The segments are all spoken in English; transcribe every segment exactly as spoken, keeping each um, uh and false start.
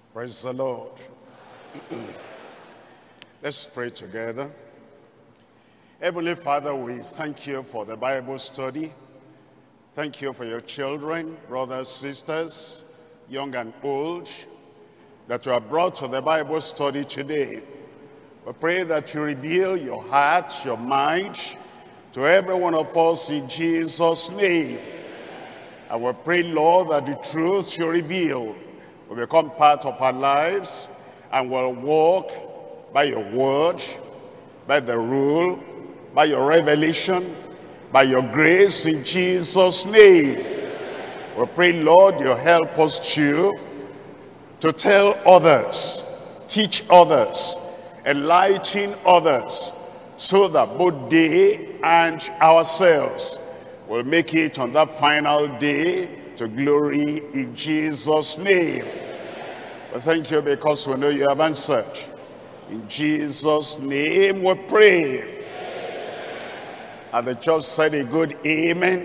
Praise the Lord. Let's pray together. Heavenly Father, we thank you for the Bible study. Thank you for your children, brothers, sisters, young and old, that you have brought to the Bible study today. We pray that you reveal your heart, your mind, to every one of us in Jesus' name. And we pray, Lord, that the truth you reveal will become part of our lives and will walk by your word, by the rule, by your revelation, by your grace in Jesus' name. We pray, Lord, you help us to, to tell others, teach others, enlighten others, so that both they and ourselves will make it on that final day to glory in Jesus' name. We thank you because we know you have answered. In Jesus' name we pray. Amen. And the church said a good amen.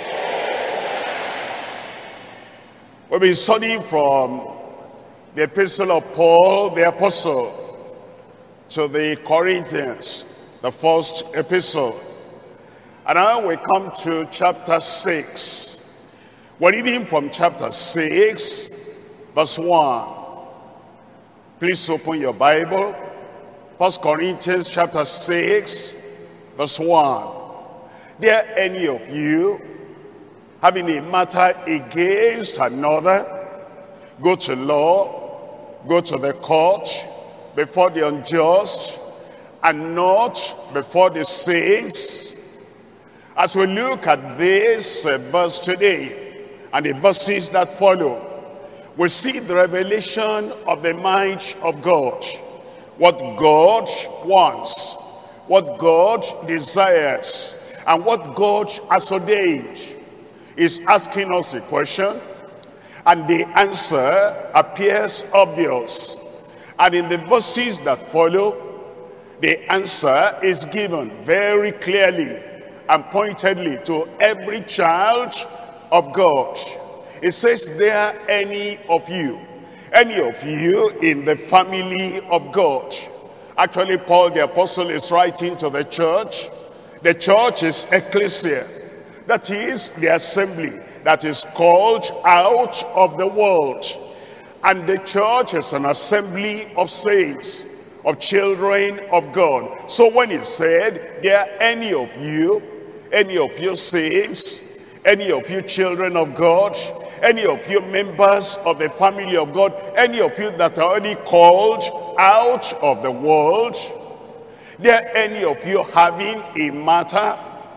Amen. We'll be studying from the epistle of Paul the apostle to the Corinthians, the first epistle. And now we come to chapter six. We're reading from chapter six, verse one. Please open your Bible. First Corinthians chapter six, verse one. Dare any of you, having a matter against another, go to law, go to the court, before the unjust, and not before the saints? As we look at this uh, verse today, and the verses that follow, we see the revelation of the mind of God. What God wants, what God desires, and what God has ordained. Is asking us a question, and the answer appears obvious. And in the verses that follow, the answer is given very clearly and pointedly to every child of God. It says, there any of you, any of you in the family of God. Actually, Paul the apostle is writing to the church. The church is ecclesia. That is the assembly that is called out of the world. And the church is an assembly of saints, of children of God. So when he said, there any of you, any of you saints, any of you children of God, any of you members of the family of God, any of you that are already called out of the world, there any of you having a matter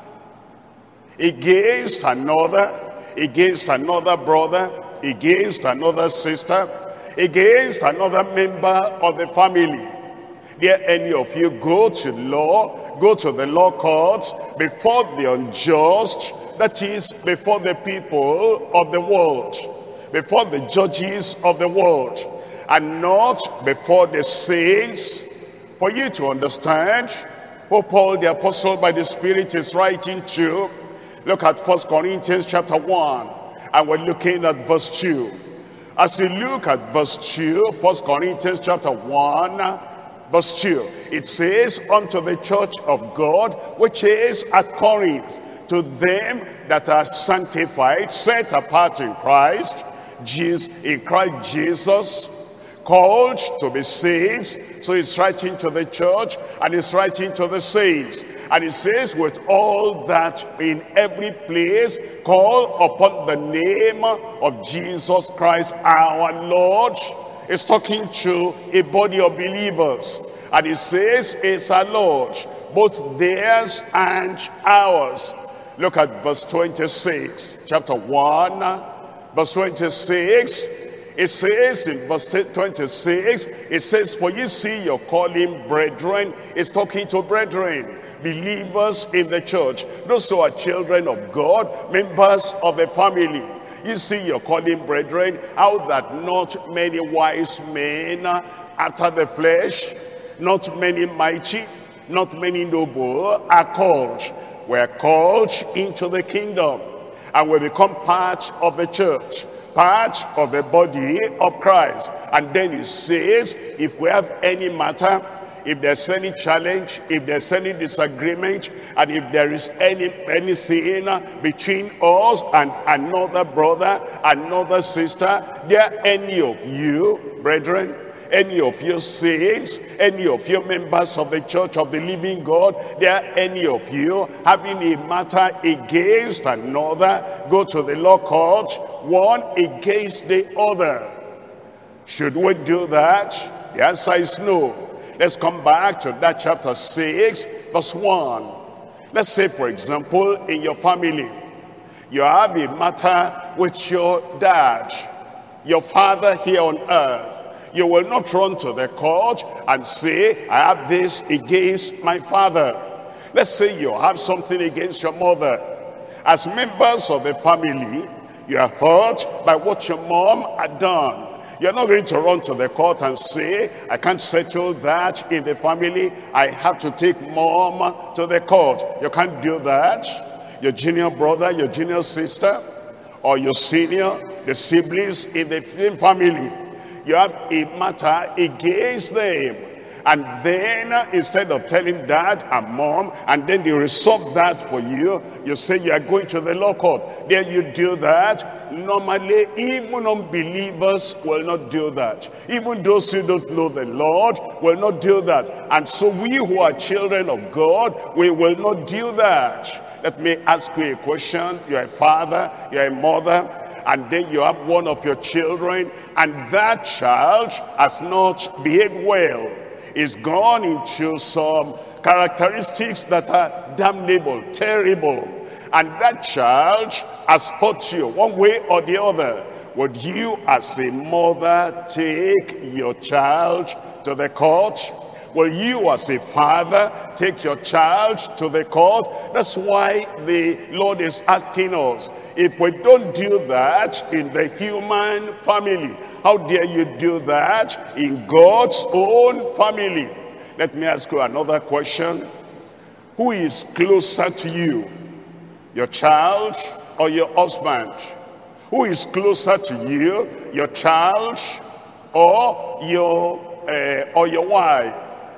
against another, against another brother, against another sister, against another member of the family, there any of you go to law, go to the law courts before the unjust, that is, before the people of the world, before the judges of the world, and not before the saints. For you to understand who Paul the apostle by the Spirit is writing to, look at First Corinthians chapter one, and we're looking at verse two. As you look at verse two, First Corinthians chapter one, verse two, it says, unto the church of God which is at Corinth, to them that are sanctified, set apart in Christ, Jesus, in Christ Jesus, called to be saints. So he's writing to the church and he's writing to the saints. And he says, with all that in every place call upon the name of Jesus Christ our Lord. He's talking to a body of believers. And he says, it's our Lord, both theirs and ours. Look at verse twenty-six, chapter one, verse twenty-six. It says in verse twenty-six, it says, for you see your calling brethren. It's talking to brethren, believers in the church, those who are children of God, members of the family. You see your calling brethren, how that not many wise men after the flesh, not many mighty, not many noble are called. We're called into the kingdom, and we become part of the church. part of the body of Christ. And then he says, if we have any matter, if there's any challenge, if there's any disagreement, and if there is any any sin between us and another brother, another sister, there any of you, brethren, any of you saints, any of you members of the church of the living God, there are any of you having a matter against another, go to the law court, one against the other. Should we do that? The answer is no. Let's come back to that chapter six, verse one. Let's say, for example, in your family, you have a matter with your dad, your father here on earth. You will not run to the court and say, I have this against my father. Let's say you have something against your mother. As members of the family, you are hurt by what your mom had done. You're not going to run to the court and say, I can't settle that in the family. I have to take mom to the court. You can't do that. Your junior brother, your junior sister, or your senior, the siblings in the same family, you have a matter against them. And then instead of telling dad and mom, and then they resolve that for you, you say you are going to the law court. Then you do that. Normally, even unbelievers will not do that. Even those who don't know the Lord will not do that. And so we who are children of God, we will not do that. Let me ask you a question. You're a father, you're a mother, and then you have one of your children, and that child has not behaved well. Is gone into some characteristics that are damnable, terrible, and that child has hurt you one way or the other. Would you as a mother take your child to the court? Will you as a father take your child to the court? That's why the Lord is asking us, if we don't do that in the human family, how dare you do that in God's own family? Let me ask you another question. Who is closer to you? Your child or your husband? Who is closer to you? Your child or your, uh, or your wife?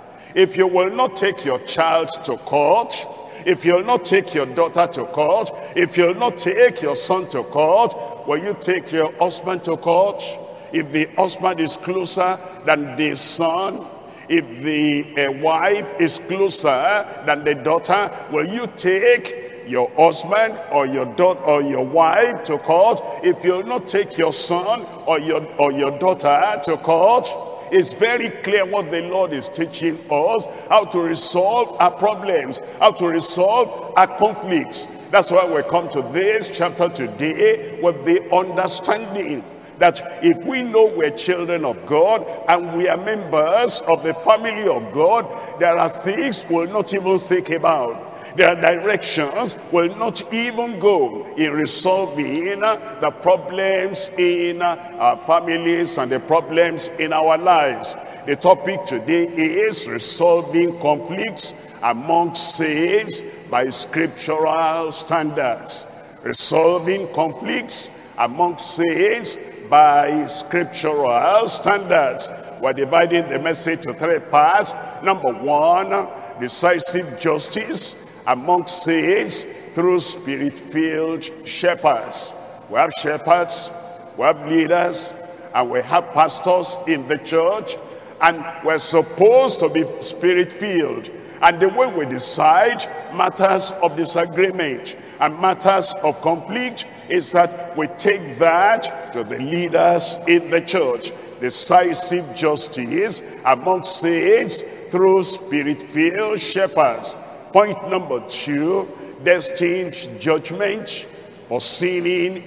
If you will not take your child to court, if you'll not take your daughter to court, if you'll not take your son to court, will you take your husband to court? If the husband is closer than the son, if the uh, wife is closer than the daughter, will you take your husband or your daughter or your wife to court? If you'll not take your son or your or your daughter to court, it's very clear what the Lord is teaching us, how to resolve our problems, how to resolve our conflicts. That's why we come to this chapter today with the understanding that if we know we're children of God and we are members of the family of God, there are things we'll not even think about. There are directions we'll not even go in resolving the problems in our families and the problems in our lives. The topic today is resolving conflicts among saints by scriptural standards. Resolving conflicts among saints by scriptural standards. We're dividing the message to three parts. Number one, decisive justice among saints through spirit-filled shepherds. We have shepherds, we have leaders, and we have pastors in the church, and we're supposed to be spirit-filled. And the way we decide matters of disagreement and matters of conflict is that we take that to the leaders in the church. Decisive justice among saints through spirit-filled shepherds. Point number two, destined judgment for sinning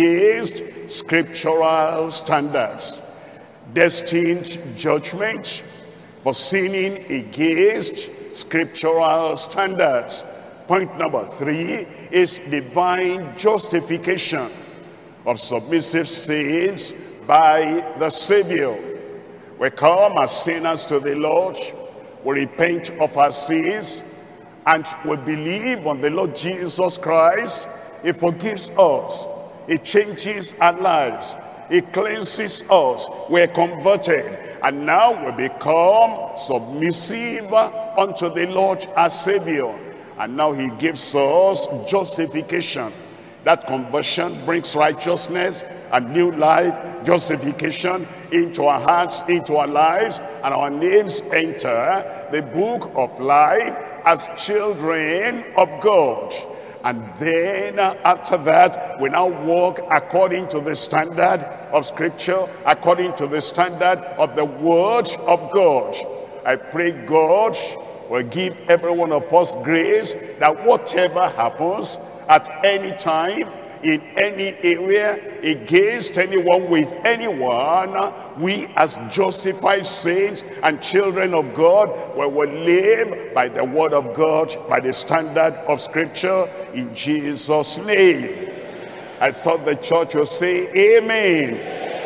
against scriptural standards. Destined judgment for sinning against scriptural standards. Point number three is divine justification of submissive saints by the Savior. We come as sinners to the Lord, we repent of our sins, and we believe on the Lord Jesus Christ. He forgives us. It changes our lives. It cleanses us. We're converted. And now we become submissive unto the Lord our Savior. And now he gives us justification. That conversion brings righteousness and new life, justification into our hearts, into our lives, and our names enter the book of life as children of God. And then uh, after that, we now walk according to the standard of Scripture, according to the standard of the Word of God. I pray God will give every one of us grace that whatever happens at any time, in any area, against anyone, with anyone, we as justified saints and children of God will, will live by the word of God, by the standard of Scripture, in Jesus' name. I thought the church will say amen.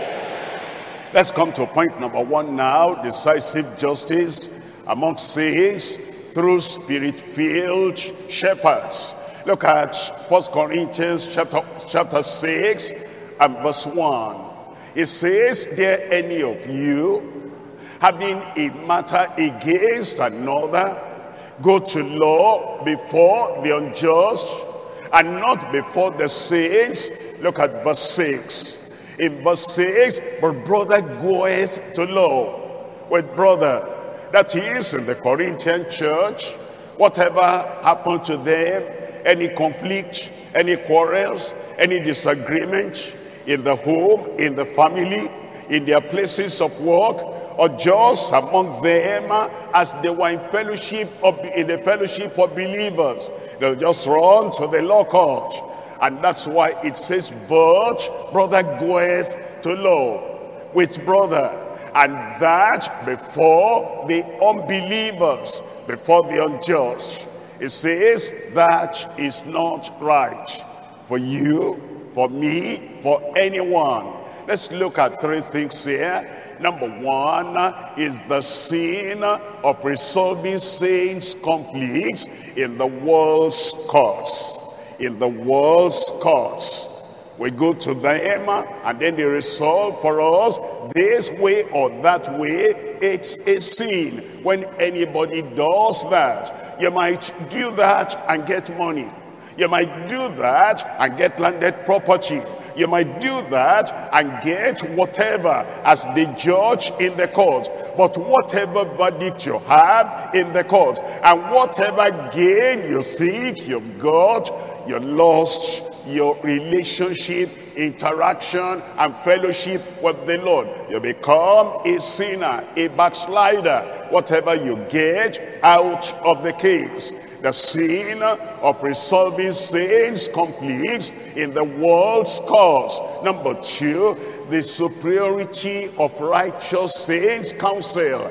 Let's come to point number one now. Decisive justice among saints through spirit-filled shepherds. Look at First Corinthians chapter, chapter six and verse one. It says, "Dare any of you, having a matter against another, go to law before the unjust, and not before the saints?" Look at verse six. In verse six, "But brother goeth to law with brother." That is, in the Corinthian church, whatever happened to them, any conflict, any quarrels, any disagreement in the home, in the family, in their places of work, or just among them as they were in fellowship of, in the fellowship of believers, they'll just run to the law court. And that's why it says, "But brother goeth to law with brother," and that before the unbelievers, before the unjust. It says that is not right for you, for me, for anyone. Let's look at three things here. Number one is the sin of resolving saints' conflicts in the world's courts. In the world's courts. We go to them and then they resolve for us this way or that way. It's a sin when anybody does that. You might do that and get money. You might do that and get landed property. You might do that and get whatever as the judge in the court. But whatever verdict you have in the court, and whatever gain you think you've got, you lost your relationship, interaction, and fellowship with the Lord. You become a sinner, a backslider, whatever you get out of the case. The sin of resolving saints' conflicts in the world's cause. Number two, the superiority of righteous saints' counsel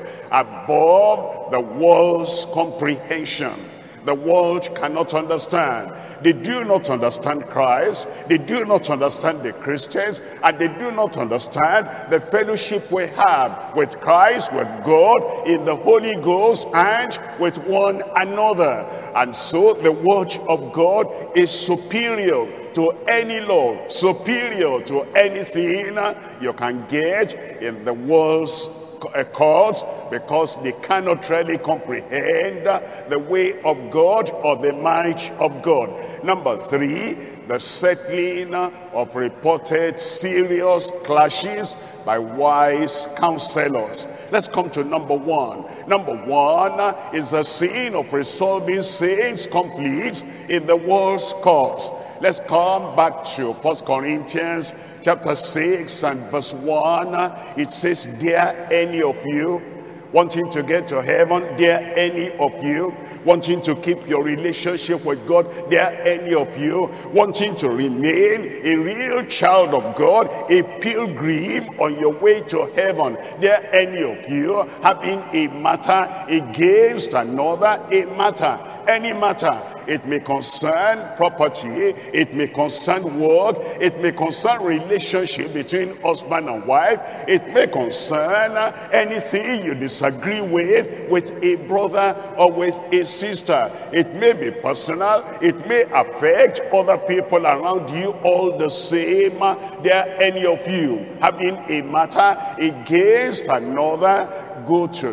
above the world's comprehension. The world cannot understand. They do not understand Christ. They do not understand the Christians. And they do not understand the fellowship we have with Christ, with God, in the Holy Ghost, and with one another. And so the word of God is superior to any law, superior to anything you can get in the world's courts, because they cannot really comprehend the way of God or the might of God. Number three, the settling of reported serious clashes by wise counselors. Let's come to number one. Number one is the sin of resolving saints' conflicts in the world's courts. Let's come back to First Corinthians chapter six and verse one. It says, "Dare any of you wanting to get to heaven, dare any of you wanting to keep your relationship with God, dare any of you wanting to remain a real child of God, a pilgrim on your way to heaven, dare any of you having a matter against another, a matter, any matter it may concern property, it may concern work, it may concern relationship between husband and wife, it may concern anything you disagree with, with a brother or with a sister. It may be personal, it may affect other people around you all the same. There are any of you having a matter against another, go to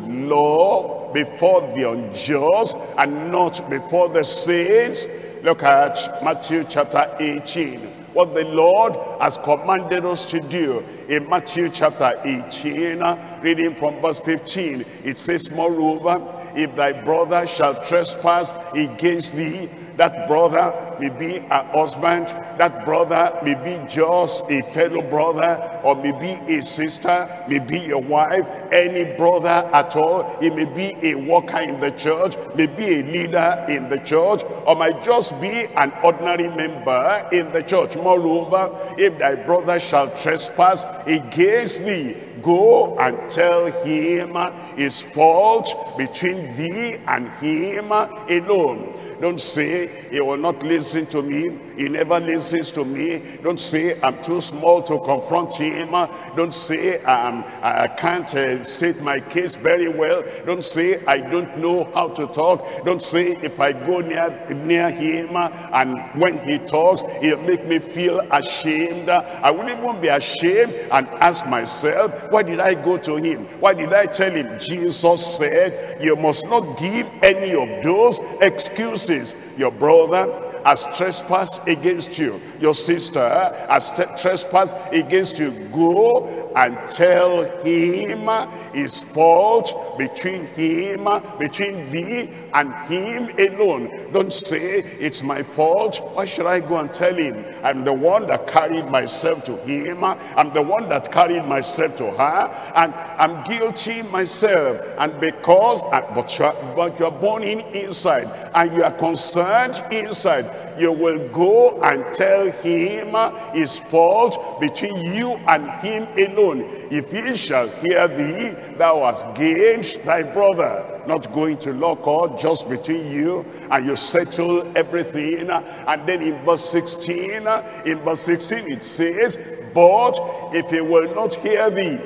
law before the unjust and not before the saints. Look at Matthew chapter eighteen, what the Lord has commanded us to do. In Matthew chapter eighteen, reading from verse fifteen, it says, moreover, if thy brother shall trespass against thee, that brother may be a husband, that brother may be just a fellow brother, or may be a sister, may be your wife, any brother at all. He may be a worker in the church, may be a leader in the church, or might just be an ordinary member in the church. Moreover, if thy brother shall trespass against thee, go and tell him his fault between thee and him alone. Don't say, he will not listen to me, he never listens to me. Don't say, I'm too small to confront him. Don't say, um, I can't uh, state my case very well. Don't say, I don't know how to talk. Don't say, if I go near, near him and when he talks, he'll make me feel ashamed. I will even be ashamed and ask myself, why did I go to him? Why did I tell him? Jesus said, you must not give any of those excuses. Your brother has trespassed against you, your sister has trespassed against you, go and tell him his fault between him, between thee and him alone. Don't say, it's my fault. Why should I go and tell him? I'm the one that carried myself to him. I'm the one that carried myself to her. And I'm guilty myself. And because, but you're, but you're born in inside, and you are concerned inside, you will go and tell him his fault between you and him alone. If he shall hear thee, thou hast gained thy brother. Not going to law court, just between you, and you settle everything. And then in verse sixteen, in verse sixteen it says, but if he will not hear thee,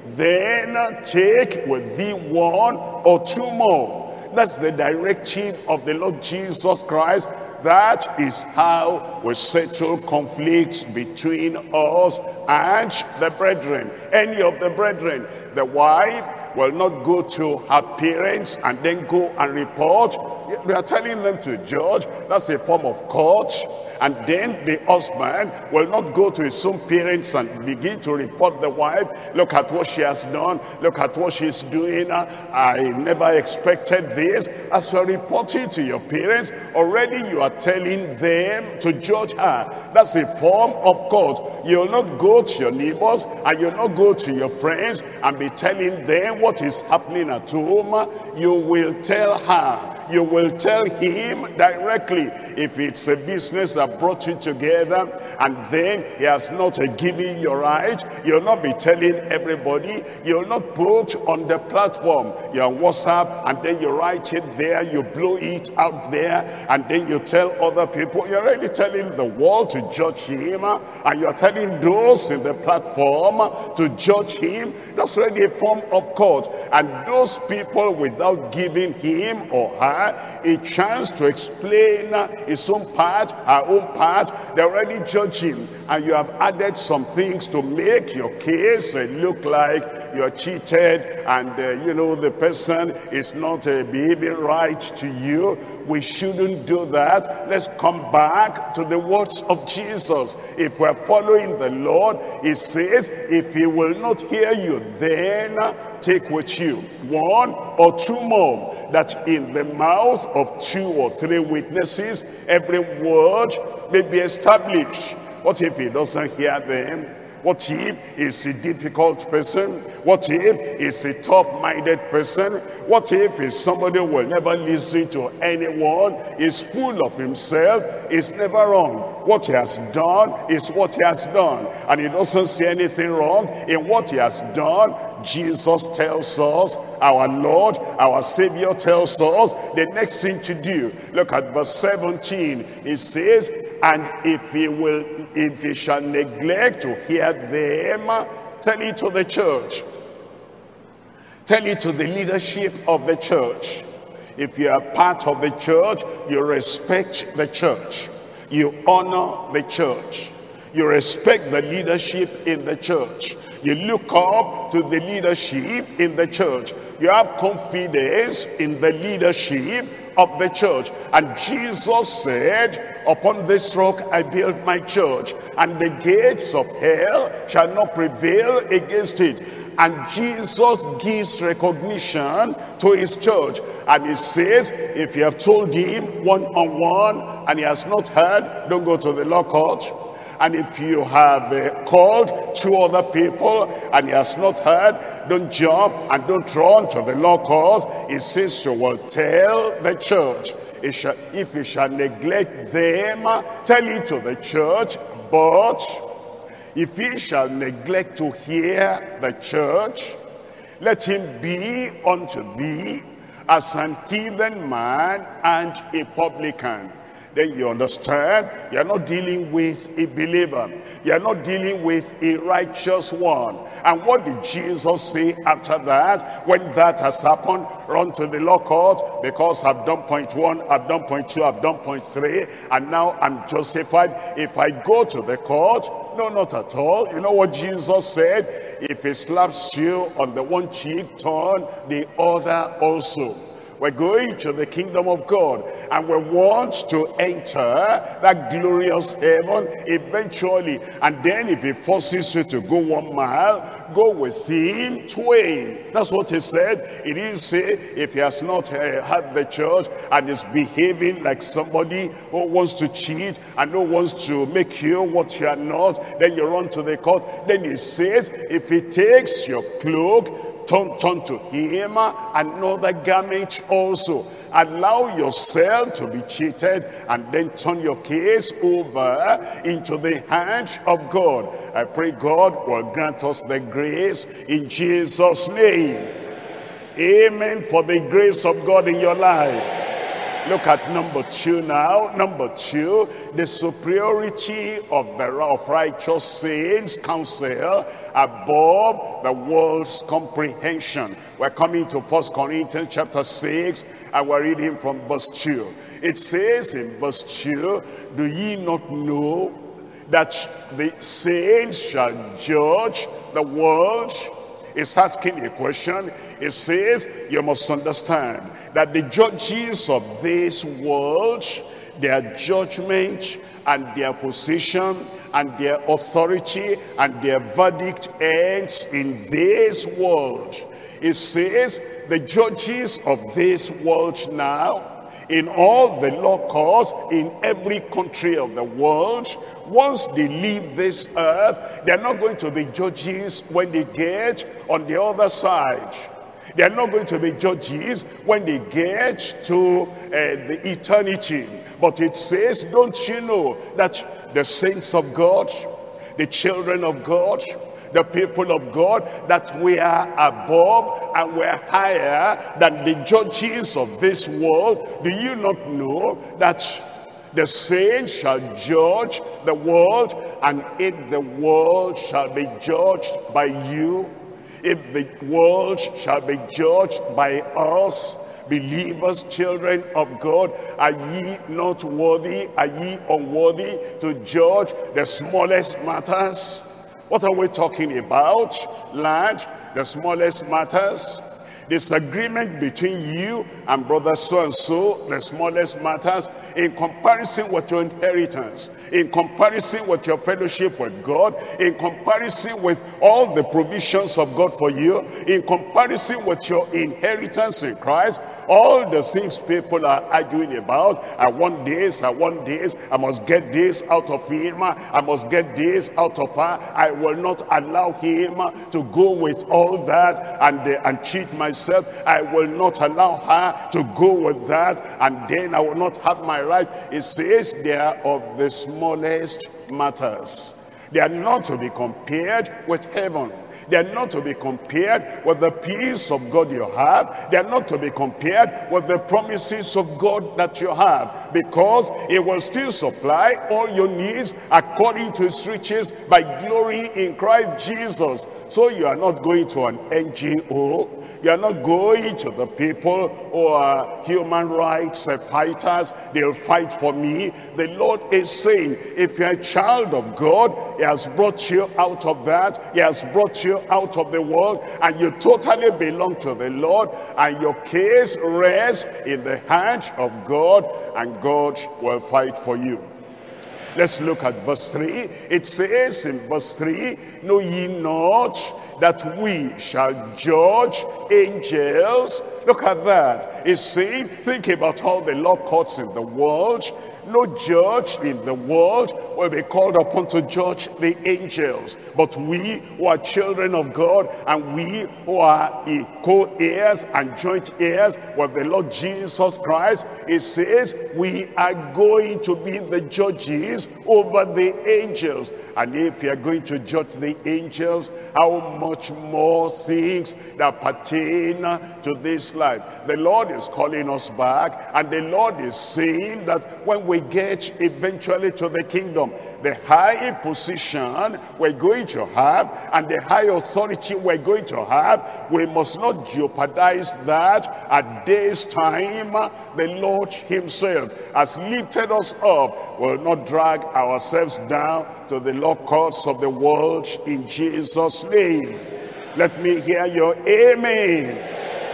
then take with thee one or two more. That's the directive of the Lord Jesus Christ. That is how we settle conflicts between us and the brethren. Any of the brethren. The wife will not go to her parents and then go and report. We are telling them to judge. That's a form of court. And then the husband will not go to his own parents and begin to report the wife. Look at what she has done. Look at what she's doing. I never expected this. As you are reporting to your parents, already you are telling them to judge her. That's a form of court. You'll not go to your neighbors and you'll not go to your friends and be telling them what is happening at home. You will tell her. You will tell him directly. If it's a business that brought you together and then he has not given you right, you'll not be telling everybody. You'll not put on the platform. You're on WhatsApp and then you write it there, you blow it out there, and then you tell other people. You're already telling the world to judge him, and you're telling those in the platform to judge him. That's already a form of court. And those people, without giving him or her a chance to explain his own part, her own part, they already judge him. And you have added some things to make your case look like you're cheated and uh, you know the person is not uh, behaving right to you. We shouldn't do that. Let's come back to the words of Jesus. If we're following the Lord, he says, if he will not hear you, then take with you one or two more, that in the mouth of two or three witnesses, every word may be established. What if he doesn't hear them? What if he's a difficult person? What if he's a tough-minded person? What if he's somebody who will never listen to anyone? He's full of himself, he's never wrong. What he has done is what he has done, and he doesn't see anything wrong in what he has done. Jesus tells us, our Lord, our Savior tells us the next thing to do. Look at verse seventeen. It says, and if he will, if he shall neglect to hear them, tell it to the church. Tell it to the leadership of the church. If you are part of the church, you respect the church. You honor the church. You respect the leadership in the church. You look up to the leadership in the church. You have confidence in the leadership of the church. And Jesus said, upon this rock I build my church, and the gates of hell shall not prevail against it. And Jesus gives recognition to his church. And he says, if you have told him one-on-one and he has not heard, don't go to the law court. And if you have uh, called two other people and he has not heard, don't jump and don't run to the law court. He says you will tell the church. It shall, if you shall neglect them, tell it to the church. But if he shall neglect to hear the church, let him be unto thee as an heathen man and a publican. Then you understand, you're not dealing with a believer. You're not dealing with a righteous one. And what did Jesus say after that? When that has happened, run to the law court, because I've done point one, I've done point two, I've done point three, and now I'm justified. If I go to the court, no, not at all. You know what Jesus said? If he slaps you on the one cheek, turn the other also. We're going to the kingdom of God, and we want to enter that glorious heaven eventually. And then if he forces you to go one mile, go with him twain. That's what he said. He didn't say if he has not uh, had the church and is behaving like somebody who wants to cheat and who wants to make you what you are not, then you run to the court. Then he says, if he takes your cloak, Turn, turn to him another garment also. Allow yourself to be cheated, and then turn your case over into the hands of God. I pray God will grant us the grace in Jesus' name. Amen. For the grace of God in your life. Look at number two now. Number two, the superiority of the of righteous saints' counsel above the world's comprehension. We're coming to First Corinthians chapter six, and we're reading from verse two. It says in verse two, do ye not know that the saints shall judge the world? It's asking a question. It says, you must understand that the judges of this world, their judgment and their position and their authority and their verdict ends in this world. It says the judges of this world now, in all the law courts, in every country of the world, once they leave this earth, they're not going to be judges when they get on the other side. They're not going to be judges when they get to uh, the eternity. But it says, don't you know that the saints of God, the children of God, the people of God, that we are above and we're higher than the judges of this world? Do you not know that the saints shall judge the world, and if the world shall be judged by you, if the world shall be judged by us, believers, children of God, are ye not worthy, are ye unworthy to judge the smallest matters? What are we talking about? Land, the smallest matters. Disagreement between you and brother so-and-so, the smallest matters, in comparison with your inheritance, in comparison with your fellowship with God, in comparison with all the provisions of God for you, in comparison with your inheritance in Christ. All the things people are arguing about, I want this, I want this, I must get this out of him, I must get this out of her. I will not allow him to go with all that and, uh, and cheat myself. I will not allow her to go with that, and then I will not have my right. It says they are of the smallest matters. They are not to be compared with heaven. They are not to be compared with the peace of God you have. They are not to be compared with the promises of God that you have, because He will still supply all your needs according to His riches by glory in Christ Jesus. So you are not going to an N G O. You are not going to the people who are human rights fighters. They'll fight for me. The Lord is saying, if you're a child of God, He has brought you out of that. He has brought you out of the world, and you totally belong to the Lord, and your case rests in the hand of God, and God will fight for you. Let's look at verse three. It says in verse three, know ye not that we shall judge angels? Look at that. It's saying, think about all the law courts in the world. No judge in the world will be called upon to judge the angels. But we who are children of God, and we who are co-heirs and joint heirs with the Lord Jesus Christ, it says we are going to be the judges over the angels. And if you are going to judge the angels, how much more things that pertain to this life? The Lord is calling us back, and the Lord is saying that when we get eventually to the kingdom, the high position we're going to have and the high authority we're going to have, we must not jeopardize that. At this time, the Lord Himself has lifted us up. We'll not drag ourselves down to the law courts of the world, in Jesus' name. Let me hear your amen.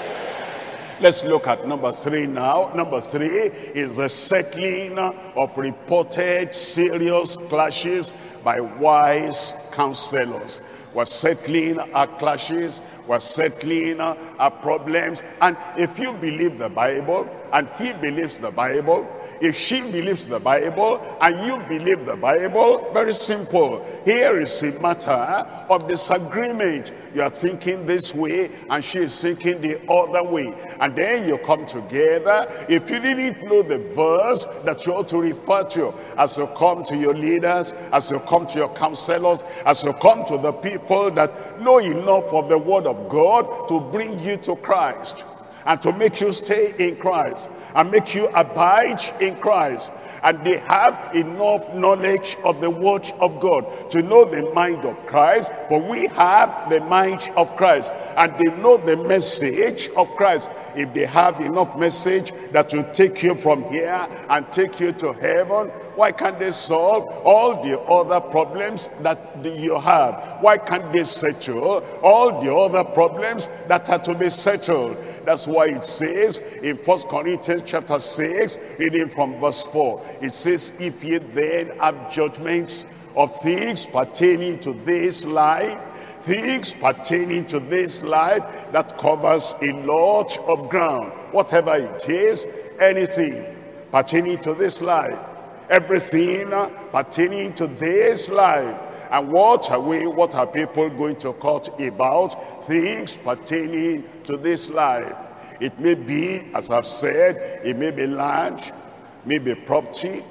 Let's look at number three now. Number three is the settling of reported serious clashes by wise counselors. We're settling our clashes, we're settling our problems. And if you believe the Bible, and he believes the Bible, if she believes the Bible, and you believe the Bible, very simple. Here is a matter of disagreement. You are thinking this way, and she is thinking the other way. And then you come together. If you didn't know the verse that you ought to refer to, as you come to your leaders, as you come to your counselors, as you come to the people that know enough of the word of God to bring you to Christ, and to make you stay in Christ, and make you abide in Christ. And they have enough knowledge of the word of God to know the mind of Christ, for we have the mind of Christ. And they know the message of Christ. If they have enough message that will take you from here and take you to heaven, why can't they solve all the other problems that you have? Why can't they settle all the other problems that are to be settled? That's why it says in First Corinthians chapter six, reading from verse four, it says, if ye then have judgments of things pertaining to this life, things pertaining to this life that covers a lot of ground, whatever it is, anything pertaining to this life, everything pertaining to this life. And what are we, what are people going to talk about? Things pertaining to this life. It may be, as I've said, it may be land, maybe property,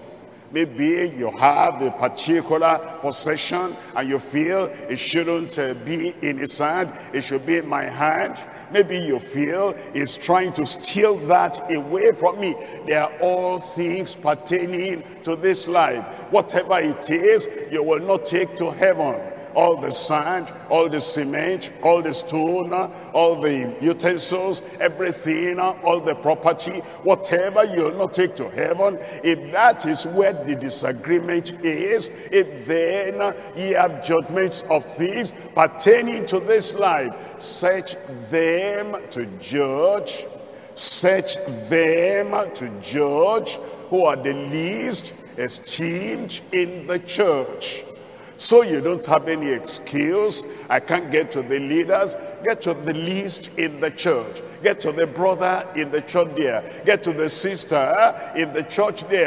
maybe you have a particular possession and you feel it shouldn't uh, be in his hand, it should be in my hand. Maybe you feel he's trying to steal that away from me. They are all things pertaining to this life. Whatever it is, you will not take to heaven. All the sand, all the cement, all the stone, all the utensils, everything, all the property, whatever you'll not take to heaven, if that is where the disagreement is, if then ye have judgments of things pertaining to this life, set them to judge, set them to judge who are the least esteemed in the church. So you don't have any excuse. I can't get to the leaders. Get to the least in the church. Get to the brother in the church there. Get to the sister in the church there.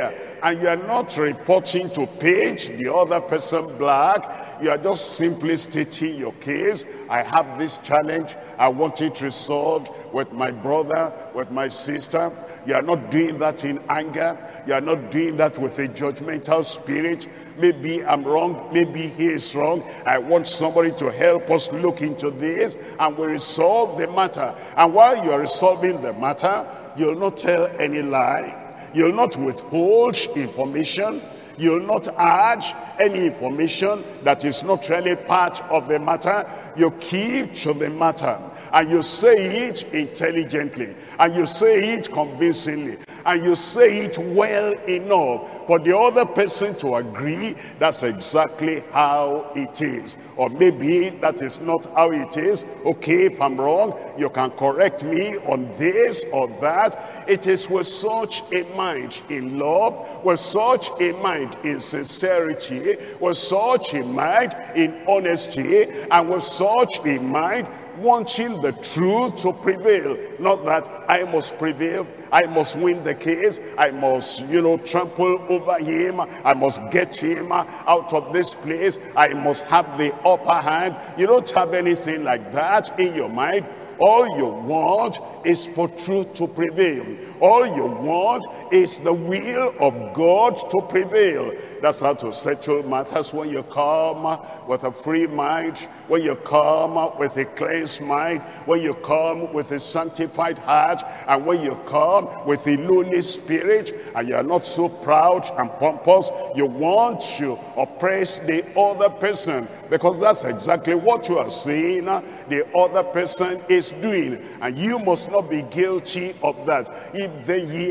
and you are not reporting to paint the other person black. You are just simply stating your case. I have this challenge. I want it resolved with my brother, with my sister. You are not doing that in anger. You are not doing that with a judgmental spirit. Maybe I'm wrong, maybe he is wrong. I want somebody to help us look into this, and we resolve the matter. And while you are resolving the matter, you'll not tell any lie. You'll not withhold information. You'll not add any information that is not really part of the matter. You keep to the matter, and you say it intelligently, and you say it convincingly, and you say it well enough for the other person to agree that's exactly how it is. Or maybe that is not how it is. Okay, if I'm wrong, you can correct me on this or that. It is with such a mind in love, with such a mind in sincerity, with such a mind in honesty, and with such a mind wanting the truth to prevail. Not that I must prevail, I must win the case, I must, you know, trample over him, I must get him out of this place, I must have the upper hand. You don't have anything like that in your mind. All you want is for truth to prevail. All you want is the will of God to prevail. That's how to settle matters. When you come with a free mind, when you come with a cleansed mind, when you come with a sanctified heart, and when you come with a lowly spirit, and you are not so proud and pompous, you want to oppress the other person, because that's exactly what you are saying the other person is doing, and you must not be guilty of that. If then ye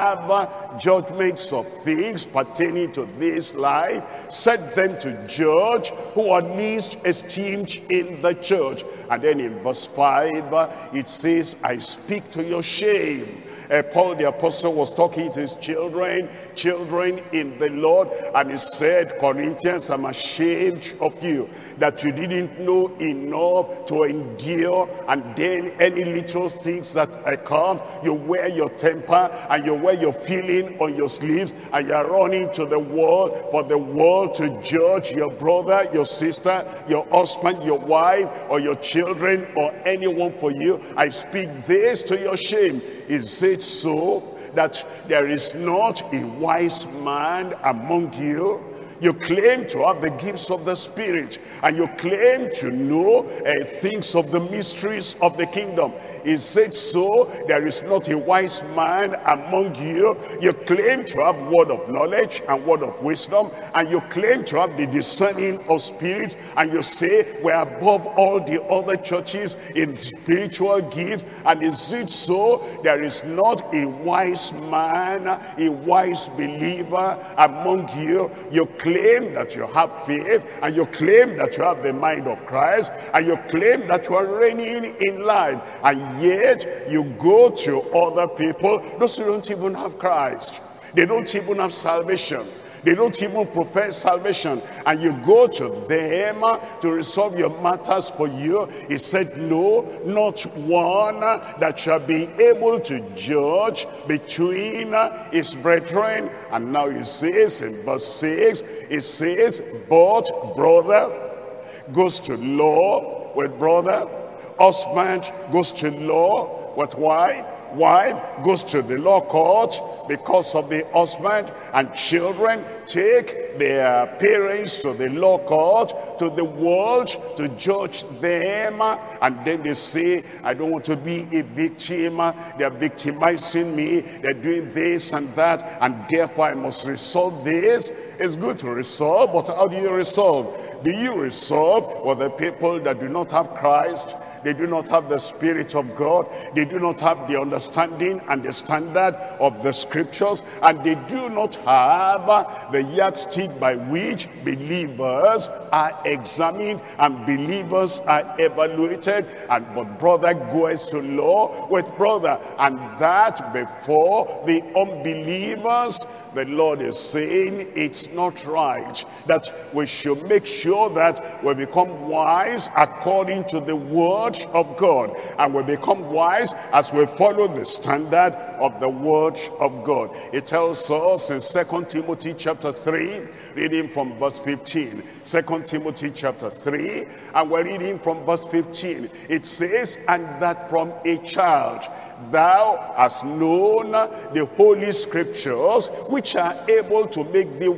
have judgments of things pertaining to this life, set them to judge who are least esteemed in the church. And then in verse five, it says, I speak to your shame. Uh, Paul the apostle was talking to his children, children in the Lord, and he said, Corinthians, I'm ashamed of you that you didn't know enough to endure, and then any little things that come, you wear your temper and you wear your feeling on your sleeves, and you're running to the world for the world to judge your brother, your sister, your husband, your wife, or your children, or anyone for you. I speak this to your shame. Is it so that there is not a wise man among you? You claim to have the gifts of the Spirit, and you claim to know uh, things of the mysteries of the kingdom. Is it so there is not a wise man among you? You claim to have word of knowledge and word of wisdom, and you claim to have the discerning of spirit, and you say we're above all the other churches in spiritual gifts. And is it so there is not a wise man, a wise believer among you? You claim that you have faith, and you claim that you have the mind of Christ, and you claim that you are reigning in life, and yet you go to other people, those who don't even have Christ. They don't even have salvation. They don't even profess salvation, and you go to them to resolve your matters for you. He said, no, not one that shall be able to judge between his brethren. And now he says in verse six, it says, but brother goes to law with brother, husband goes to law with wife, wife goes to the law court because of the husband, and children take their parents to the law court, to the world, to judge them. And then they say, I don't want to be a victim, they're victimizing me, they're doing this and that, and therefore I must resolve this. It's good to resolve, but how do you resolve? Do you resolve with the people that do not have Christ? They do not have the Spirit of God. They do not have the understanding and the standard of the scriptures. And they do not have the yardstick by which believers are examined and believers are evaluated. And but brother goes to law with brother, and that before the unbelievers. The Lord is saying it's not right, that we should make sure that we become wise according to the word word of God, and we become wise as we follow the standard of the word of God. It tells us in Second Timothy chapter three, reading from verse fifteen. Second Timothy chapter three, and we're reading from verse fifteen. It says, and that from a child thou hast known the holy scriptures, which are able to make thee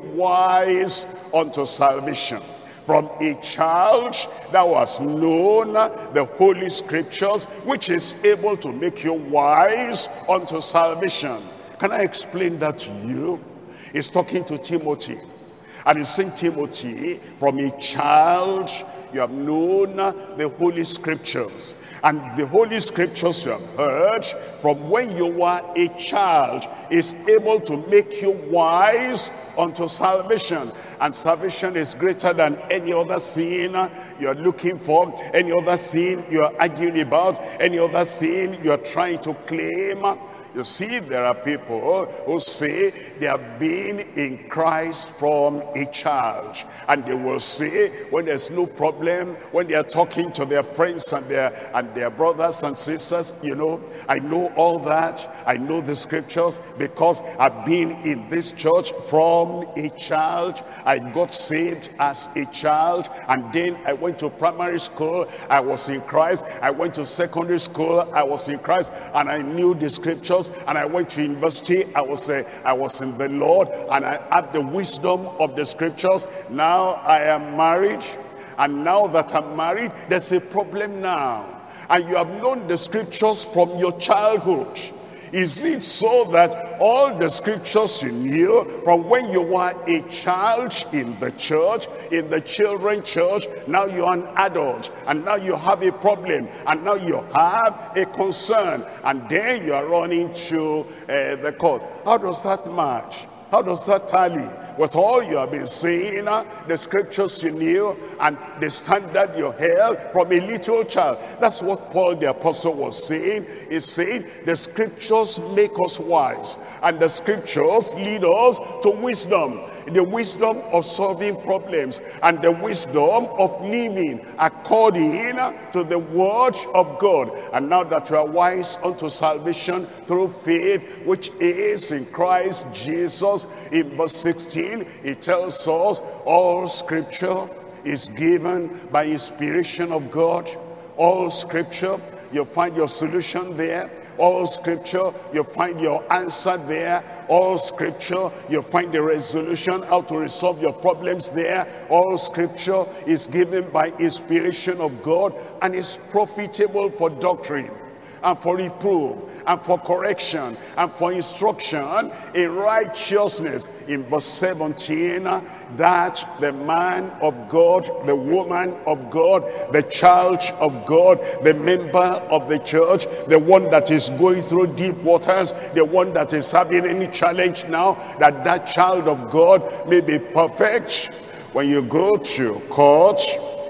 wise unto salvation. From a child thou hast known the holy scriptures, which is able to make you wise unto salvation. Can I explain that to you? He's talking to Timothy. And he's saying, Timothy, from a child you have known the holy scriptures. And the holy scriptures you have heard from when you were a child is able to make you wise unto salvation. And salvation is greater than any other sin you're looking for, any other sin you're arguing about, any other sin you're trying to claim. You see, there are people who say they have been in Christ from a child. And they will say, when there's no problem, when they are talking to their friends and their, and their brothers and sisters, you know, I know all that. I know the scriptures because I've been in this church from a child. I got saved as a child. And then I went to primary school. I was in Christ. I went to secondary school. I was in Christ. And I knew the scriptures. And I went to university. I was uh, I was in the Lord, and I had the wisdom of the scriptures. Now I am married, and now that I'm married, there's a problem now. And you have known the scriptures from your childhood. Is it so that all the scriptures you knew from when you were a child in the church, in the children's church, now you're an adult, and now you have a problem, and now you have a concern, and then you are running to uh, the court? How does that match? How does that tally with all you have been saying, uh, the scriptures you knew, and the standard you held from a little child? That's what Paul the apostle was saying. He's saying the scriptures make us wise, and the scriptures lead us to wisdom. The wisdom of solving problems, and the wisdom of living according to the word of God. And now that you are wise unto salvation through faith, which is in Christ Jesus, in verse sixteen, it tells us all scripture is given by inspiration of God. All scripture, you find your solution there. All scripture, you find your answer there. All scripture, you find the resolution, how to resolve your problems there. All scripture is given by inspiration of God, and is profitable for doctrine, and for reproof, and for correction, and for instruction in righteousness. In verse seventeen, that the man of God, the woman of God, the child of God, the member of the church, the one that is going through deep waters, the one that is having any challenge now, that that child of God may be perfect. When you go to court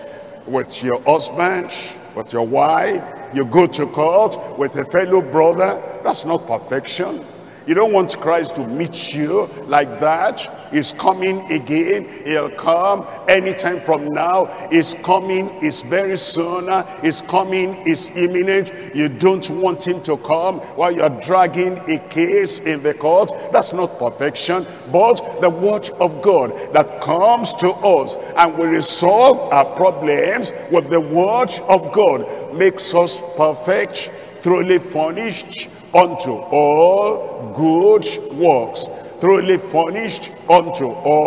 with your husband, with your wife, you go to court with a fellow brother, that's not perfection. You don't want Christ to meet you like that. He's coming again. He'll come anytime from now. He's coming, is very soon. He's coming, is imminent. You don't want him to come while you're dragging a case in the court. That's not perfection, but the word of God that comes to us, and we resolve our problems with the word of God, makes us perfect, truly furnished unto all good works. Truly furnished unto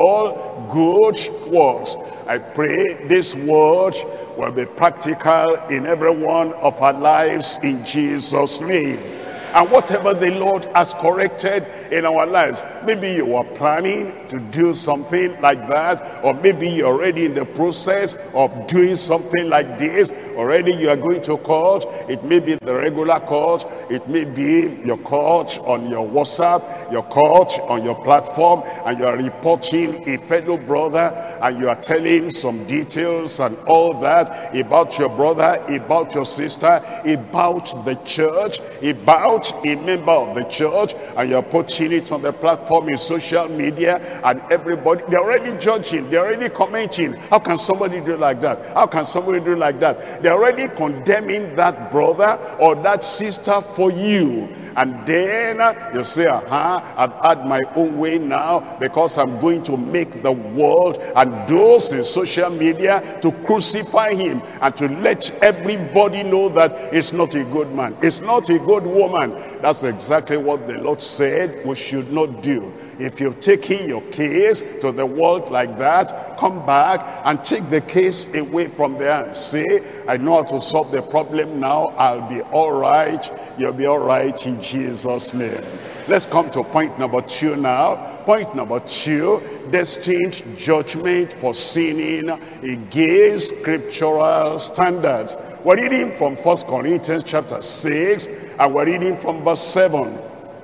all good works. I pray this word will be practical in every one of our lives in Jesus' name. And whatever the Lord has corrected in our lives, maybe you are planning to do something like that, or maybe you're already in the process of doing something like this. Already you are going to court. It may be the regular court. It may be your court on your WhatsApp, your court on your platform, and you are reporting a fellow brother, and you are telling some details and all that about your brother, about your sister, about the church, about a member of the church, and you're putting watching it on the platform in social media, and everybody, they're already judging, they're already commenting. How can somebody do like that? How can somebody do like that? They're already condemning that brother or that sister for you. And then uh, you say, uh-huh, I've had my own way now, because I'm going to make the world and those in social media to crucify him and to let everybody know that it's not a good man, it's not a good woman. That's exactly what the Lord said we should not do. If you've taken your case to the world like that, come back and take the case away from there and say, I know how to solve the problem now. I'll be all right. You'll be all right in Jesus' name. Let's come to point number two now. Point number two, destined judgment for sinning against scriptural standards. We're reading from First Corinthians chapter six, and we're reading from verse seven.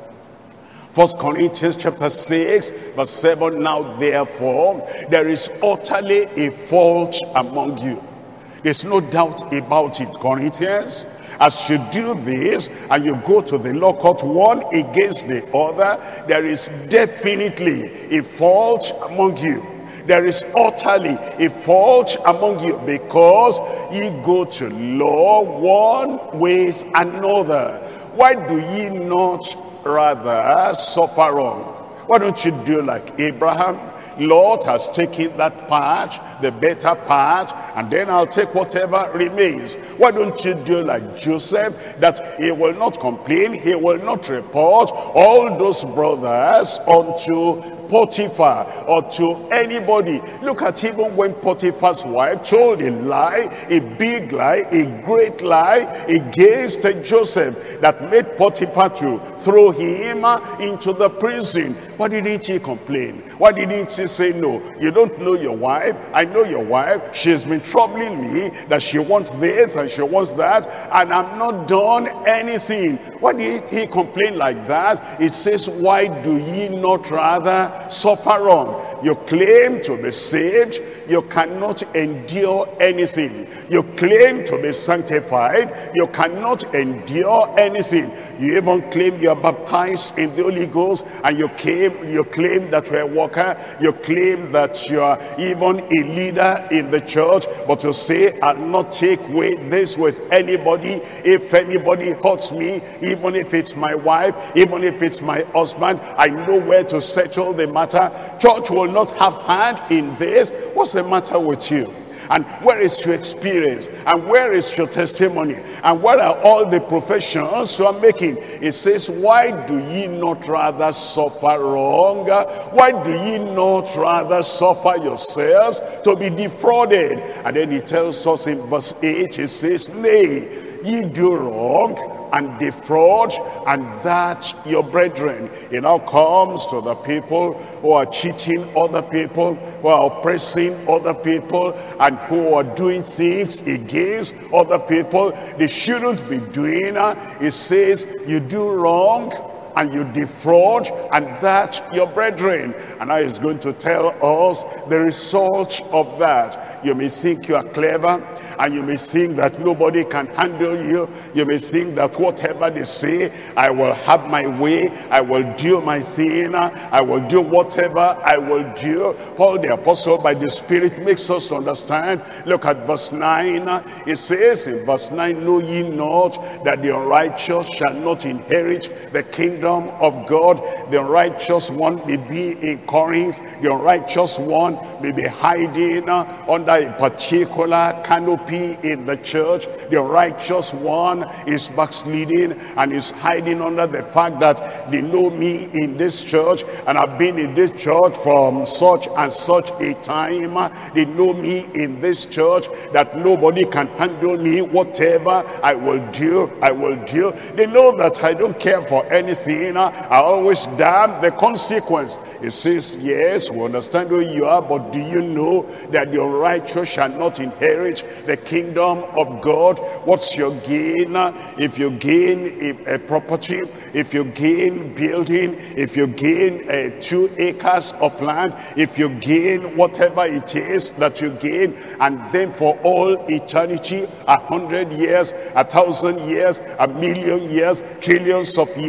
First Corinthians chapter six, verse seven, now therefore there is utterly a fault among you. There's no doubt about it, Corinthians. As you do this and you go to the law court one against the other, there is definitely a fault among you. There is utterly a fault among you, because ye go to law one with another. Why do ye not rather suffer wrong? Why don't you do like Abraham? Lord has taken that part, the better part, and then I'll take whatever remains. Why don't you do like Joseph, that he will not complain, he will not report all those brothers unto Potiphar or to anybody. Look at even when Potiphar's wife told a lie, a big lie, a great lie against Joseph that made Potiphar to throw him into the prison. Why didn't he complain? Why didn't he say, no, you don't know your wife, I know your wife, she's been troubling me, that she wants this and she wants that, and I'm not done anything. Why did he complain like that? It says, why do ye not rather suffer wrong? You claim to be saved, you cannot endure anything. You claim to be sanctified, you cannot endure anything. You even claim you are baptized in the Holy Ghost, and you claim, you claim that you're a worker, you claim that you are even a leader in the church, but you say, I'll not take away this with anybody. If anybody hurts me, even if it's my wife, even if it's my husband, I know where to settle the matter. Church will not have hand in this. What's the matter with you? And where is your experience? And where is your testimony? And what are all the professions you are making? It says, why do ye not rather suffer wrong? Why do ye not rather suffer yourselves to be defrauded? And then he tells us in verse eight, it says, nay, ye do wrong and defraud, and that your brethren. It now comes to the people who are cheating other people, who are oppressing other people, and who are doing things against other people they shouldn't be doing. It says, you do wrong and you defraud, and that your brethren. And now he's going to tell us the result of that. You may think you are clever, and you may think that nobody can handle you. You may think that whatever they say, I will have my way, I will do my thing, I will do whatever I will do. Paul the apostle by the Spirit makes us understand. Look at verse nine. It says in verse nine, know ye not that the unrighteous shall not inherit the kingdom of God? The unrighteous one may be in Corinth, the unrighteous one may be hiding under a particular canopy in the church. The righteous one is backsliding and is hiding under the fact that they know me in this church, and I've been in this church from such and such a time. They know me in this church, that nobody can handle me. Whatever I will do, I will do. They know that I don't care for anything. I always damn the consequence. It says, yes, we understand who you are, but do you know that the unrighteous shall not inherit the kingdom of God? What's your gain? If you gain a, a property, if you gain building, if you gain uh, two acres of land, if you gain whatever it is that you gain, and then for all eternity, a hundred years, a thousand years, a million years, trillions of years,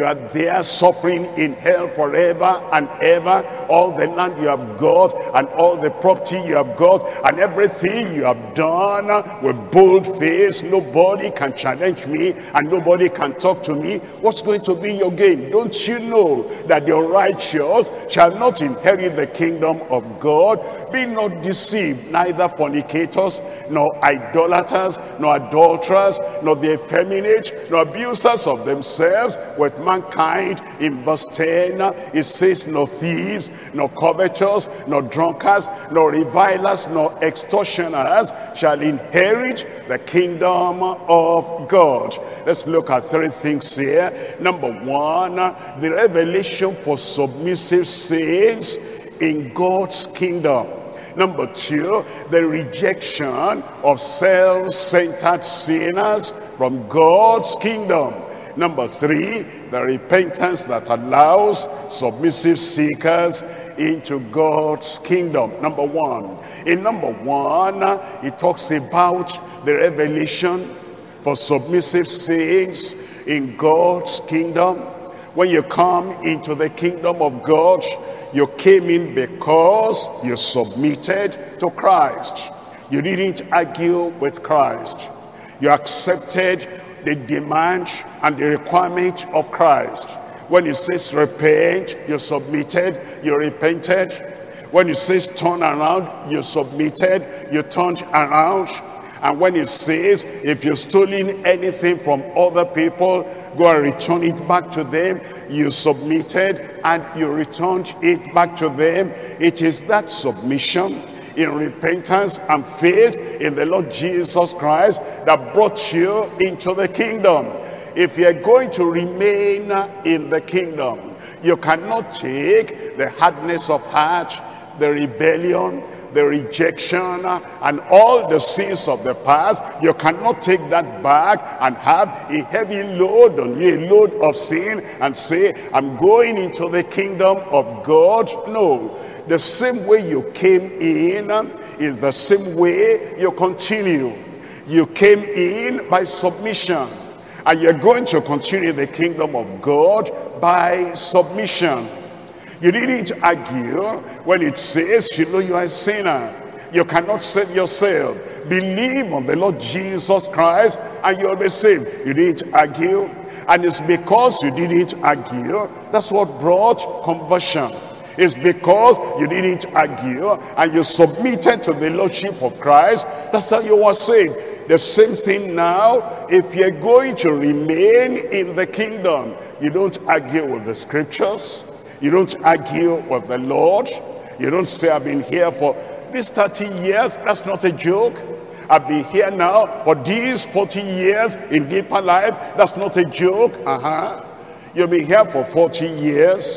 You are there suffering in hell forever and ever. All the land you have got, and all the property you have got, and everything you have done with bold face. Nobody can challenge me, and nobody can talk to me. What's going to be your gain? Don't you know that the righteous shall not inherit the kingdom of God? Be not deceived, neither fornicators, nor idolaters, nor adulterers, nor the effeminate, nor abusers of themselves with mankind. In verse ten, it says, nor thieves, nor covetous, nor drunkards, nor revilers, nor extortioners shall inherit the kingdom of God. Let's look at three things here. Number one, the revelation for submissive saints in God's kingdom. Number two, the rejection of self-centered sinners from God's kingdom. Number three, the repentance that allows submissive seekers into God's kingdom. Number one. In number one, it talks about the revelation for submissive saints in God's kingdom. When you come into the kingdom of God, you came in because you submitted to Christ. You didn't argue with Christ. You accepted the demand and the requirement of Christ. When he says repent, you submitted, you repented. When he says turn around, you submitted, you turned around. And when he says, if you've stolen anything from other people, go and return it back to them, you submitted and you returned it back to them. It is that submission in repentance and faith in the Lord Jesus Christ that brought you into the kingdom. If you're going to remain in the kingdom, you cannot take the hardness of heart, the rebellion, the rejection, and all the sins of the past. You cannot take that back and have a heavy load on you, a load of sin, and say, I'm going into the kingdom of God. No, the same way you came in is the same way you continue. You came in by submission, and you're going to continue the kingdom of God by submission. You didn't argue when it says, you know you are a sinner. You cannot save yourself. Believe on the Lord Jesus Christ and you'll be saved. You didn't argue. And it's because you didn't argue, that's what brought conversion. It's because you didn't argue and you submitted to the Lordship of Christ, that's how you were saved. The same thing now, if you're going to remain in the kingdom, you don't argue with the scriptures. You don't argue with the Lord. You don't say, I've been here for these thirty years. That's not a joke. I've been here now for these forty years in deeper life. That's not a joke. Uh-huh. You've been here for forty years.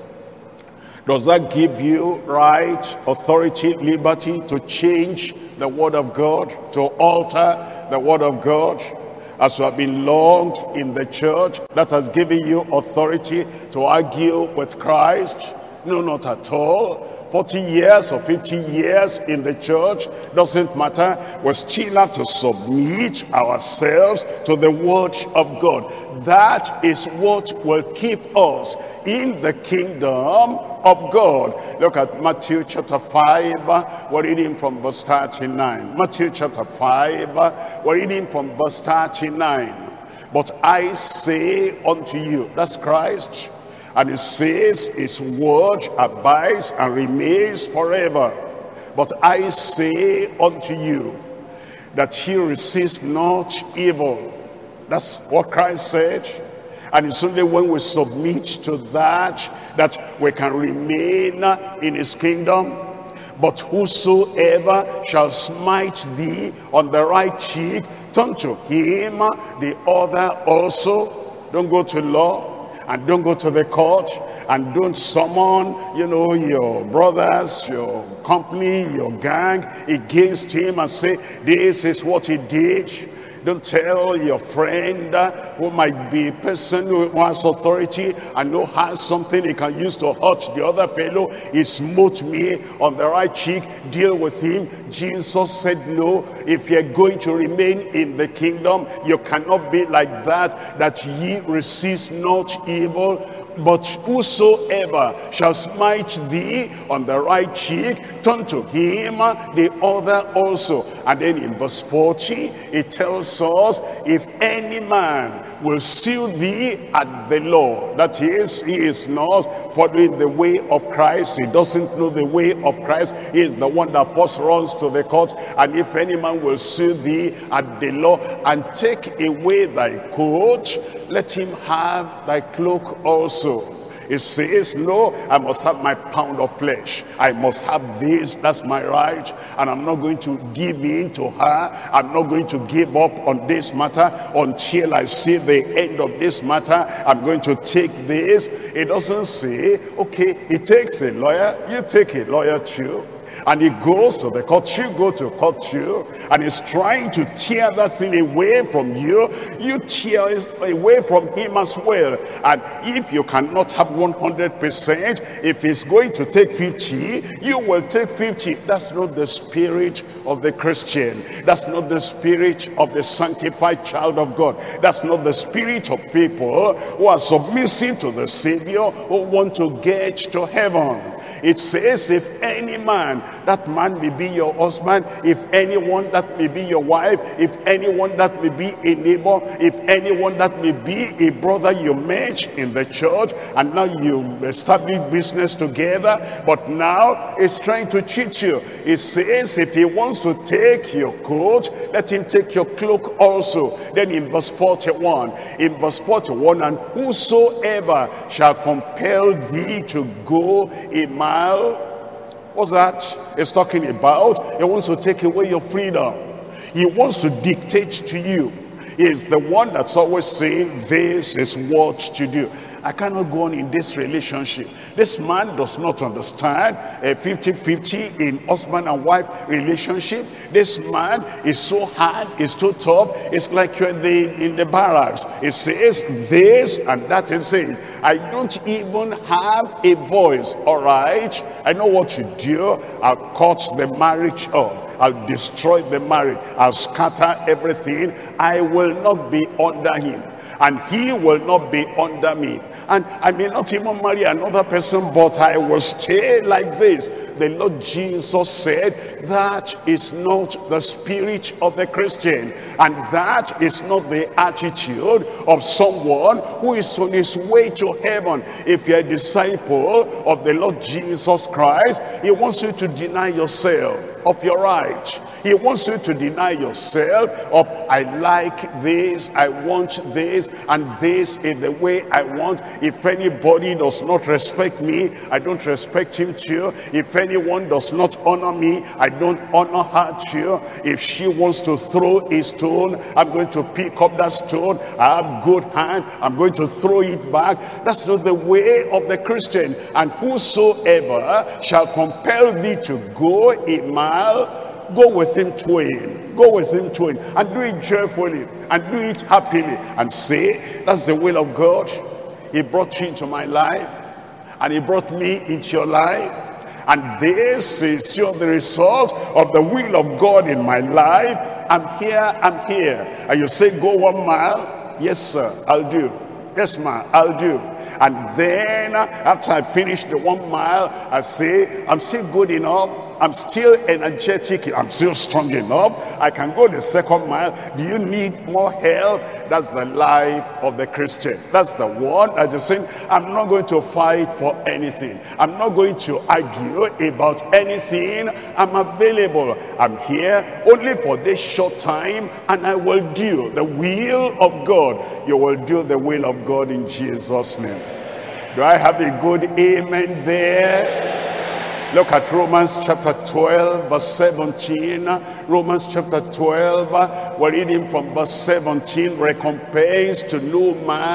Does that give you right, authority, liberty to change the word of God, to alter the word of God? As you have been long in the church, that has given you authority to argue with Christ? No, not at all. forty years or fifty years in the church, doesn't matter. We still have to submit ourselves to the word of God. That is what will keep us in the kingdom of God. Look at Matthew chapter five. We're reading from verse thirty-nine. Matthew chapter five. We're reading from verse thirty-nine. But I say unto you, that's Christ. And it says his word abides and remains forever. But I say unto you, that he resists not evil. That's what Christ said. And it's only when we submit to that, that we can remain in his kingdom. But whosoever shall smite thee on the right cheek, turn to him the other also. Don't go to law. And don't go to the court, and don't summon, you know, your brothers, your company, your gang against him and say, this is what he did. Don't tell your friend uh, who might be a person who has authority and who has something he can use to hurt the other fellow. He smote me on the right cheek, deal with him. Jesus said no. If you're going to remain in the kingdom, you cannot be like that, that ye resist not evil. But whosoever shall smite thee on the right cheek, turn to him the other also. And then in verse forty, it tells us, if any man will sue thee at the law, that is, he is not following the way of Christ, he doesn't know the way of Christ, he is the one that first runs to the court. And if any man will sue thee at the law and take away thy coat, let him have thy cloak also. It says, no, I must have my pound of flesh. I must have this, that's my right. And I'm not going to give in to her. I'm not going to give up on this matter until I see the end of this matter. I'm going to take this. It doesn't say, okay, he takes a lawyer, you take a lawyer too. And he goes to the court, you go to court too, and he's trying to tear that thing away from you. You tear it away from him as well. And if you cannot have one hundred percent, if he's going to take fifty, you will take fifty. That's not the spirit of the Christian. That's not the spirit of the sanctified child of God. That's not the spirit of people who are submissive to the Savior, who want to get to heaven. It says, if any man, that man may be your husband, if anyone that may be your wife, if anyone that may be a neighbor, if anyone that may be a brother you met in the church, and now you establish business together, but now he's trying to cheat you. It says, if he wants to take your coat, let him take your cloak also. Then in verse forty-one, in verse forty-one, and whosoever shall compel thee to go a mile, what's that? It's talking about, he wants to take away your freedom. He wants to dictate to you. He is the one that's always saying, this is what to do. I cannot go on in this relationship. This man does not understand a fifty fifty in husband and wife relationship. This man is so hard, is so tough. It's like you're in the, in the barracks. It says this and that is it. I don't even have a voice, all right? I know what to do. I'll cut the marriage off. I'll destroy the marriage. I'll scatter everything. I will not be under him, and he will not be under me. And I may not even marry another person, but I will stay like this. The Lord Jesus said that is not the spirit of the Christian, and that is not the attitude of someone who is on his way to heaven. If you're a disciple of the Lord Jesus Christ, he wants you to deny yourself of your right. He wants you to deny yourself of, I like this, I want this, and this is the way I want. If anybody does not respect me, I don't respect him too. If anyone does not honor me, I don't honor her too. If she wants to throw a stone, I'm going to pick up that stone. I have good hand, I'm going to throw it back. That's not the way of the Christian. And whosoever shall compel thee to go a mile, go with him twain. Go with him twain. And do it joyfully. And do it happily. And say, that's the will of God. He brought you into my life. And he brought me into your life. And this is you know, the result of the will of God in my life. I'm here, I'm here. And you say, go one mile. Yes, sir, I'll do. Yes, ma'am, I'll do. And then after I finish the one mile, I say, I'm still good enough. I'm still energetic. I'm still strong enough. I can go the second mile. Do you need more help? That's the life of the Christian. That's the one that is saying, I'm not going to fight for anything. I'm not going to argue about anything. I'm available. I'm here only for this short time, and I will do the will of God. You will do the will of God in Jesus' name. Do I have a good amen there? Look at Romans chapter twelve, verse seventeen. Romans chapter twelve, we're reading from verse seventeen. Recompense to no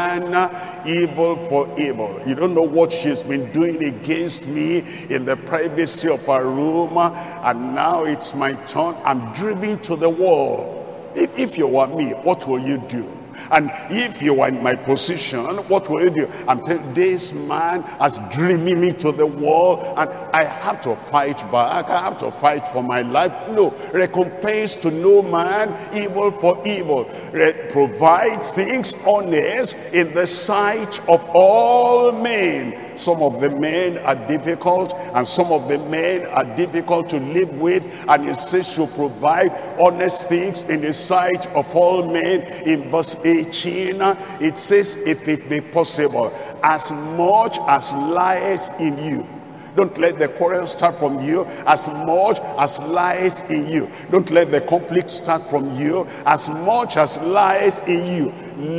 man evil for evil. You don't know what she's been doing against me in the privacy of her room, and now it's my turn. I'm driven to the wall. If, if you were me, what will you do? And if you were in my position, what will you do? I'm telling you, this man has driven me to the wall, and I have to fight back. I have to fight for my life. No, recompense to no man evil for evil. Re provide things honest in the sight of all men. Some of the men are difficult, and some of the men are difficult to live with, and it says to provide honest things in the sight of all men. In verse eighteen, it says, if it be possible, as much as lies in you. Don't let the quarrel start from you. As much as lies in you. Don't let the conflict start from you. As much as lies in you.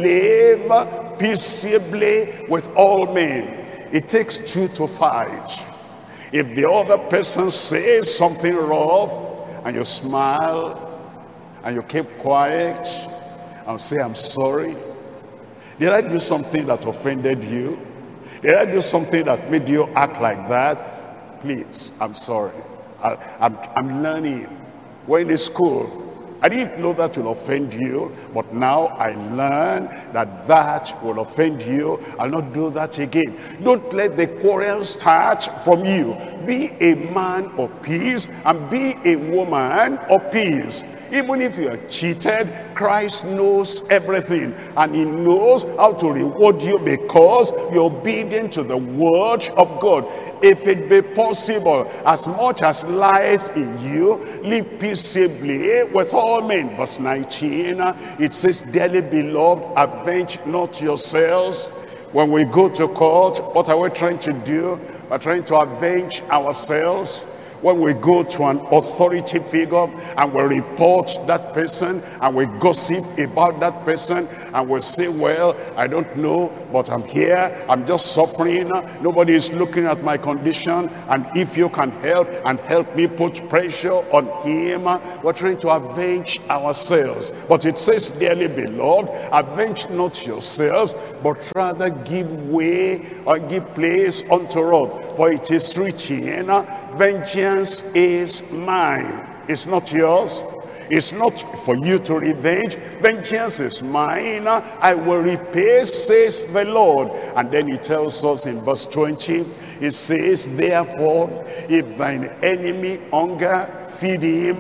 Live peaceably with all men. It takes two to fight. If the other person says something rough, and you smile, and you keep quiet, and say, I'm sorry. Did I do something that offended you? Did I do something that made you act like that? Please, I'm sorry. I, I'm, I'm learning. We're in a school. I didn't know that will offend you, but now I learn that that will offend you. I'll not do that again. Don't let the quarrel start from you. Be a man of peace and be a woman of peace. Even if you are cheated, Christ knows everything, and he knows how to reward you because you're obedient to the word of God. If it be possible, as much as lies in you, live peaceably with all men. Verse nineteen, it says, dearly beloved, avenge not yourselves. When we go to court, what are we trying to do? We're trying to avenge ourselves. When we go to an authority figure and we report that person and we gossip about that person and we say, well, I don't know, but I'm here, I'm just suffering, nobody is looking at my condition, and if you can help and help me put pressure on him, we're trying to avenge ourselves. But it says, dearly beloved, avenge not yourselves, but rather give way or give place unto wrath. For it is written, vengeance is mine. It's not yours. It's not for you to revenge. Vengeance is mine. I will repay, says the Lord. And then he tells us in verse twenty, it says, therefore, if thine enemy hunger, feed him.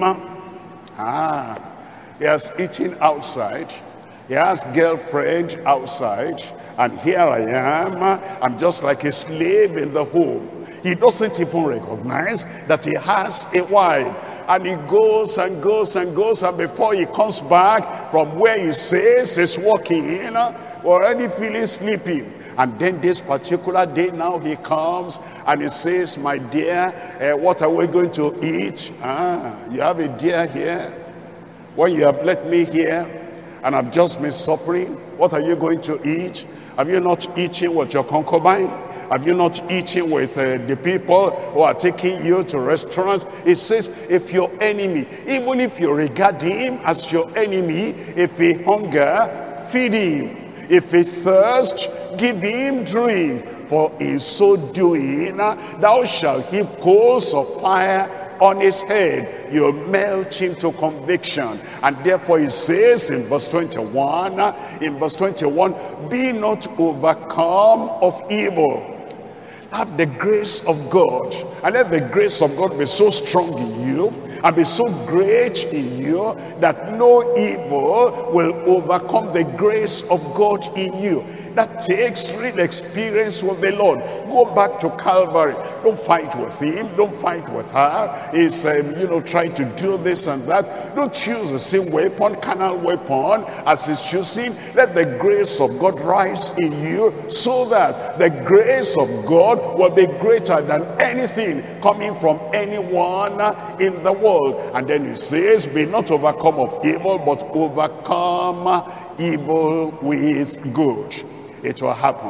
Ah, he has eaten outside. He has girlfriend outside. And here I am. I'm just like a slave in the home. He doesn't even recognize that he has a wife. And he goes and goes and goes, and before he comes back from where he says he's walking in, we're already feeling sleepy. And then this particular day now he comes and he says, my dear, uh, what are we going to eat? Ah, you have a deer here. When you have let me here and I've just been suffering, what are you going to eat? Have you not eaten with your concubine? Have you not eaten with uh, the people who are taking you to restaurants? It says, if your enemy, even if you regard him as your enemy, if he hunger, feed him. If he thirst, give him drink. For in so doing, thou shalt heap coals of fire on his head. You melt him to conviction. And therefore he says in verse twenty-one, in verse twenty-one, be not overcome of evil. Have the grace of God, and let the grace of God be so strong in you and be so great in you that no evil will overcome the grace of God in you. That takes real experience with the Lord. Go back to Calvary. Don't fight with him. Don't fight with her. He's, um, you know, trying to do this and that. Don't use the same weapon, carnal weapon, as he's choosing. Let the grace of God rise in you so that the grace of God will be greater than anything coming from anyone in the world. And then he says, be not overcome of evil, but overcome evil with good. It will happen.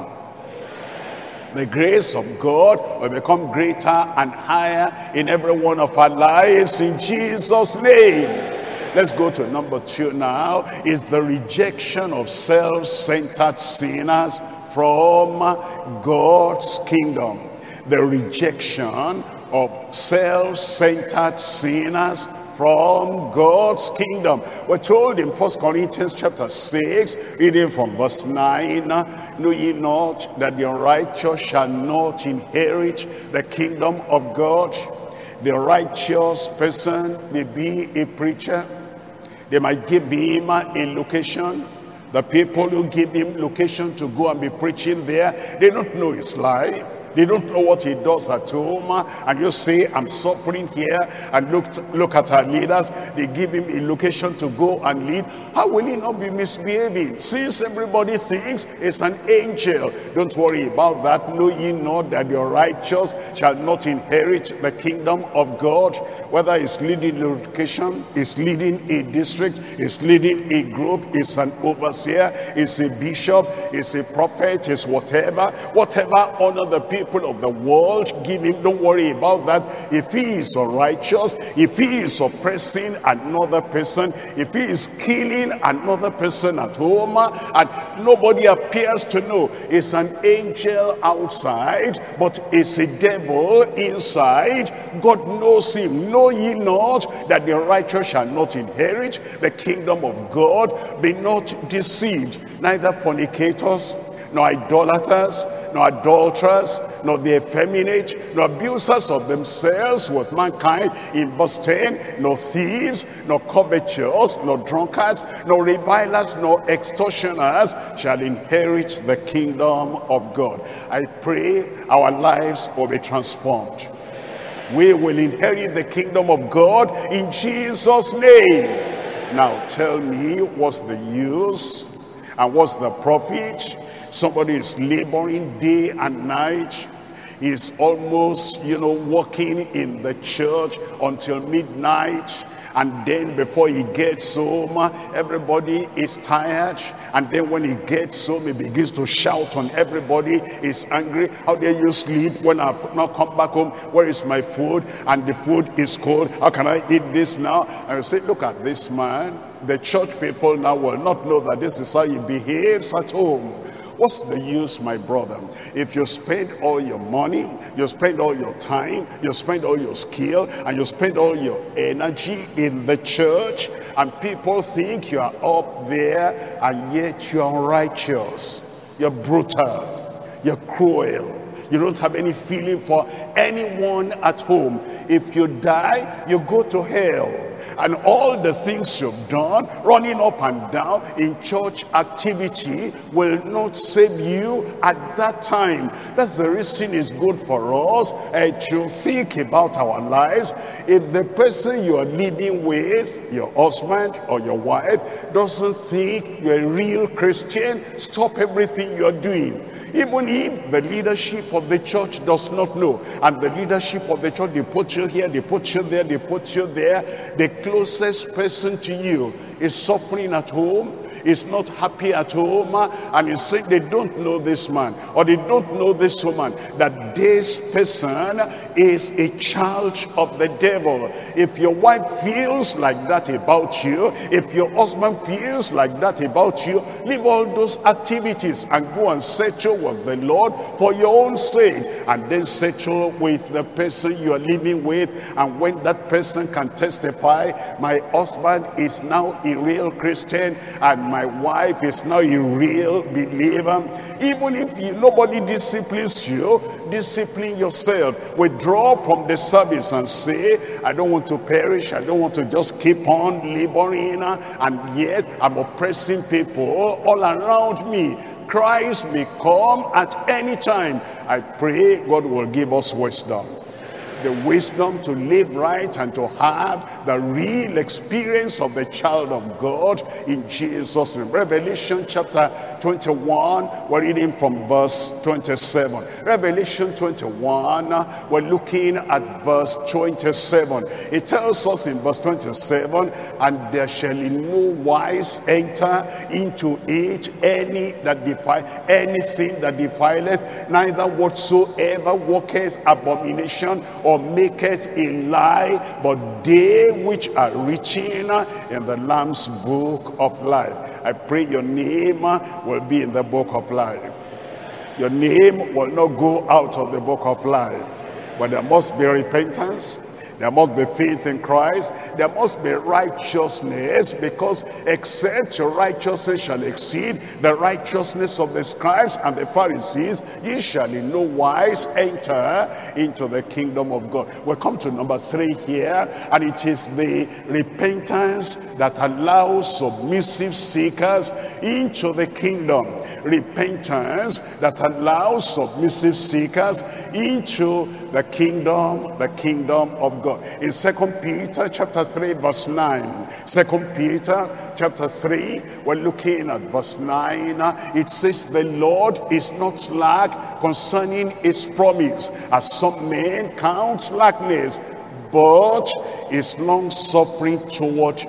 The grace of God will become greater and higher in every one of our lives in Jesus' name. Let's go to number two now. Is the rejection of self-centered sinners from God's kingdom. The rejection of self-centered sinners from God's kingdom. We're told in First Corinthians chapter six, reading from verse nine, know ye not that the unrighteous shall not inherit the kingdom of God? The righteous person may be a preacher. They might give him a location. The people who give him location to go and be preaching there, they don't know his life. They don't know what he does at home. And you say, I'm suffering here. And look, look at our leaders. They give him a location to go and lead. How will he not be misbehaving? Since everybody thinks it's an angel. Don't worry about that. Know ye not that your righteous shall not inherit the kingdom of God? Whether it's leading a location, it's leading a district, it's leading a group, it's an overseer, it's a bishop, it's a prophet, it's whatever. Whatever honor the people of the world give him, don't worry about that. If he is unrighteous, if he is oppressing another person, if he is killing another person at home, and nobody appears to know, it's an angel outside, but it's a devil inside. God knows him. Know ye not that the righteous shall not inherit the kingdom of God? Be not deceived. Neither fornicators, nor idolaters, nor adulterers, nor the effeminate, nor abusers of themselves with mankind, in verse ten, nor thieves, nor covetous, nor drunkards, nor revilers, nor extortioners shall inherit the kingdom of God. I pray our lives will be transformed. We will inherit the kingdom of God in Jesus' name. Now tell me, what's the use and what's the profit? Somebody is laboring day and night. He's almost, you know, working in the church until midnight. And then before he gets home, everybody is tired. And then when he gets home, he begins to shout on everybody. He's angry. How dare you sleep when I've not come back home? Where is my food? And the food is cold. How can I eat this now? And you say, look at this man. The church people now will not know that this is how he behaves at home. What's the use, my brother? If you spend all your money, you spend all your time, you spend all your skill, and you spend all your energy in the church, and people think you are up there, and yet you are unrighteous, you're brutal, you're cruel, you don't have any feeling for anyone at home. If you die, you go to hell. And all the things you've done, running up and down in church activity, will not save you at that time. That's the reason it's good for us uh, to think about our lives. If the person you are living with, your husband or your wife, doesn't think you're a real Christian, stop everything you're doing. Even if the leadership of the church does not know, and the leadership of the church, they put you here, they put you there, they put you there, the closest person to you is suffering at home, is not happy at home, and you say they don't know this man, or they don't know this woman, that this person is a child of the devil. If your wife feels like that about you, if your husband feels like that about you, leave all those activities and go and settle with the Lord for your own sake, and then settle with the person you are living with. And when that person can testify, my husband is now a real Christian, and my wife is now a real believer. Even if you, nobody disciplines you, discipline yourself. Withdraw from the service and say, I don't want to perish, I don't want to just keep on laboring, and yet I'm oppressing people all around me. Christ may come at any time. I pray God will give us wisdom. The wisdom to live right and to have the real experience of the child of God in Jesus' name. Revelation chapter twenty-one, we're reading from verse twenty-seven. Revelation twenty-one, we're looking at verse twenty-seven. It tells us in verse twenty-seven, and there shall in no wise enter into it any that defile, anything that defileth, neither whatsoever worketh abomination or maketh a lie, but they which are written in the Lamb's book of life. I pray your name will be in the book of life. Your name will not go out of the book of life, but there must be repentance, There must be faith in Christ. There must be righteousness, because except your righteousness shall exceed the righteousness of the scribes and the Pharisees, ye shall in no wise enter into the kingdom of God. We come to number three here, and it is the repentance that allows submissive seekers into the kingdom. Repentance that allows submissive seekers into the kingdom, the kingdom of God. In Second Peter chapter three verse nine, Second Peter chapter three, we're looking at verse nine. It says, the Lord is not slack concerning his promise, as some men count slackness, but is long suffering toward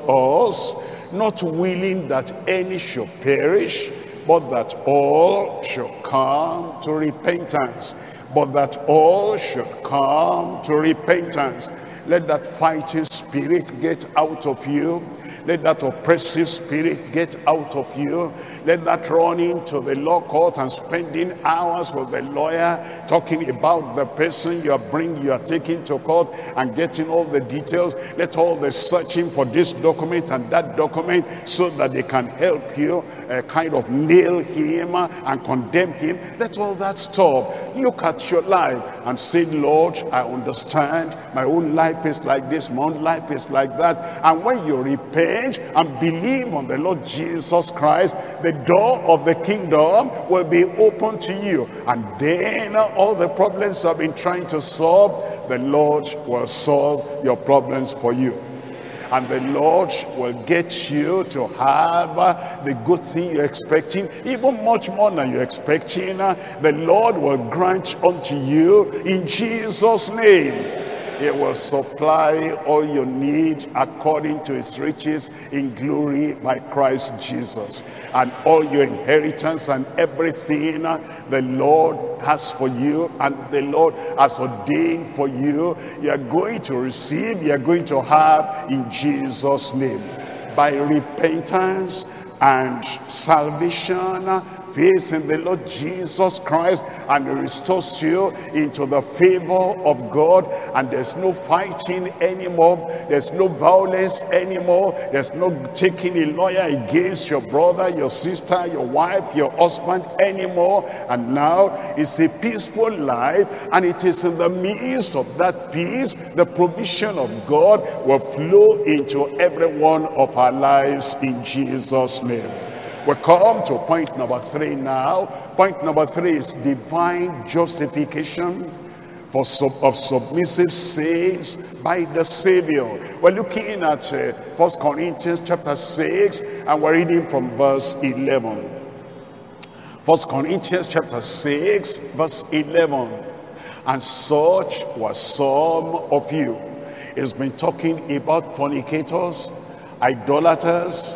us, not willing that any should perish, but that all should come to repentance. But that all should come to repentance. Let that fighting spirit get out of you. Let that oppressive spirit get out of you. Let that running to the law court and spending hours with the lawyer talking about the person you are bringing, you are taking to court, and getting all the details. Let all the searching for this document and that document, so that they can help you uh, kind of nail him and condemn him. Let all that stop. Look at your life and say, Lord, I understand. My own life is like this. My own life is like that. And when you repent and believe on the Lord Jesus Christ, the door of the kingdom will be open to you. And then all the problems you have been trying to solve, the Lord will solve your problems for you. And the Lord will get you to have uh, the good thing you're expecting, even much more than you're expecting. Uh, the Lord will grant unto you in Jesus' name. He will supply all your need according to his riches in glory by Christ Jesus. And all your inheritance and everything the Lord has for you and the Lord has ordained for you, you are going to receive, you are going to have in Jesus' name. By repentance and salvation, faith in the Lord Jesus Christ, and it restores you into the favor of God. And there's no fighting anymore, there's no violence anymore, there's no taking a lawyer against your brother, your sister, your wife, your husband anymore. And now it's a peaceful life, and it is in the midst of that peace the provision of God will flow into every one of our lives in Jesus' name. We come to point number three now. Point number three is divine justification for sub of submissive saints by the Savior. We're looking at uh, First Corinthians chapter six, and we're reading from verse eleven. First Corinthians chapter six, verse eleven. And such was some of you. It's been talking about fornicators, idolaters,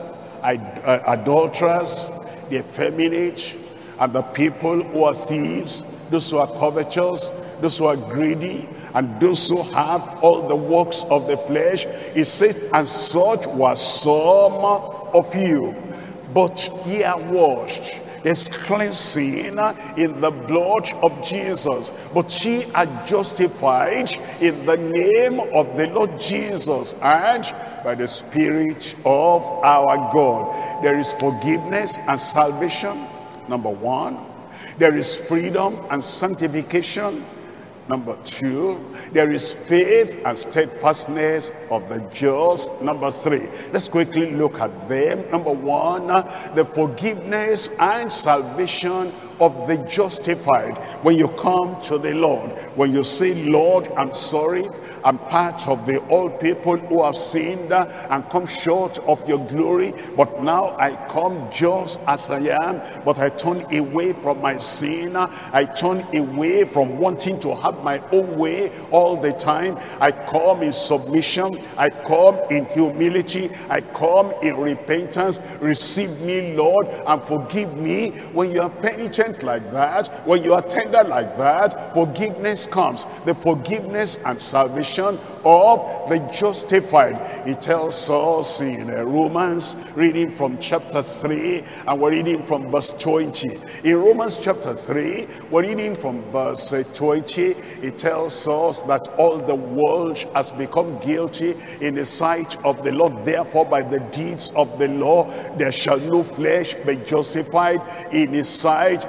adulterers, the effeminate, and the people who are thieves, those who are covetous, those who are greedy, and those who have all the works of the flesh. It says, and such was some of you, but ye are washed. There's cleansing in the blood of Jesus, but ye are justified in the name of the Lord Jesus and by the Spirit of our God. There is forgiveness and salvation, number one. There is freedom and sanctification, number two. There is faith and steadfastness of the just, number three. Let's quickly look at them. Number one, the forgiveness and salvation of the justified. When you come to the Lord, when you say, Lord, I'm sorry, I'm part of the old people who have sinned and come short of your glory, but now I come just as I am, but I turn away from my sin. I turn away from wanting to have my own way all the time. I come in submission. I come in humility. I come in repentance. Receive me, Lord, and forgive me. When you are penitent like that, when you are tender like that, forgiveness comes. The forgiveness and salvation salvation of the justified. He tells us in uh, Romans, reading from chapter three, and we're reading from verse twenty. In Romans chapter three, we're reading from verse uh, twenty. It tells us that all the world has become guilty in the sight of the Lord. Therefore, by the deeds of the law, there shall no flesh be justified in his sight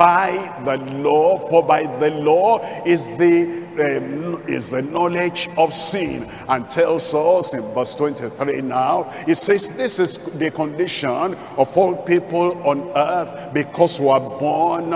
by the law. For by the law is the um, is the knowledge of sin. And tells us in verse twenty-three now, it says this is the condition of all people on earth, because we are born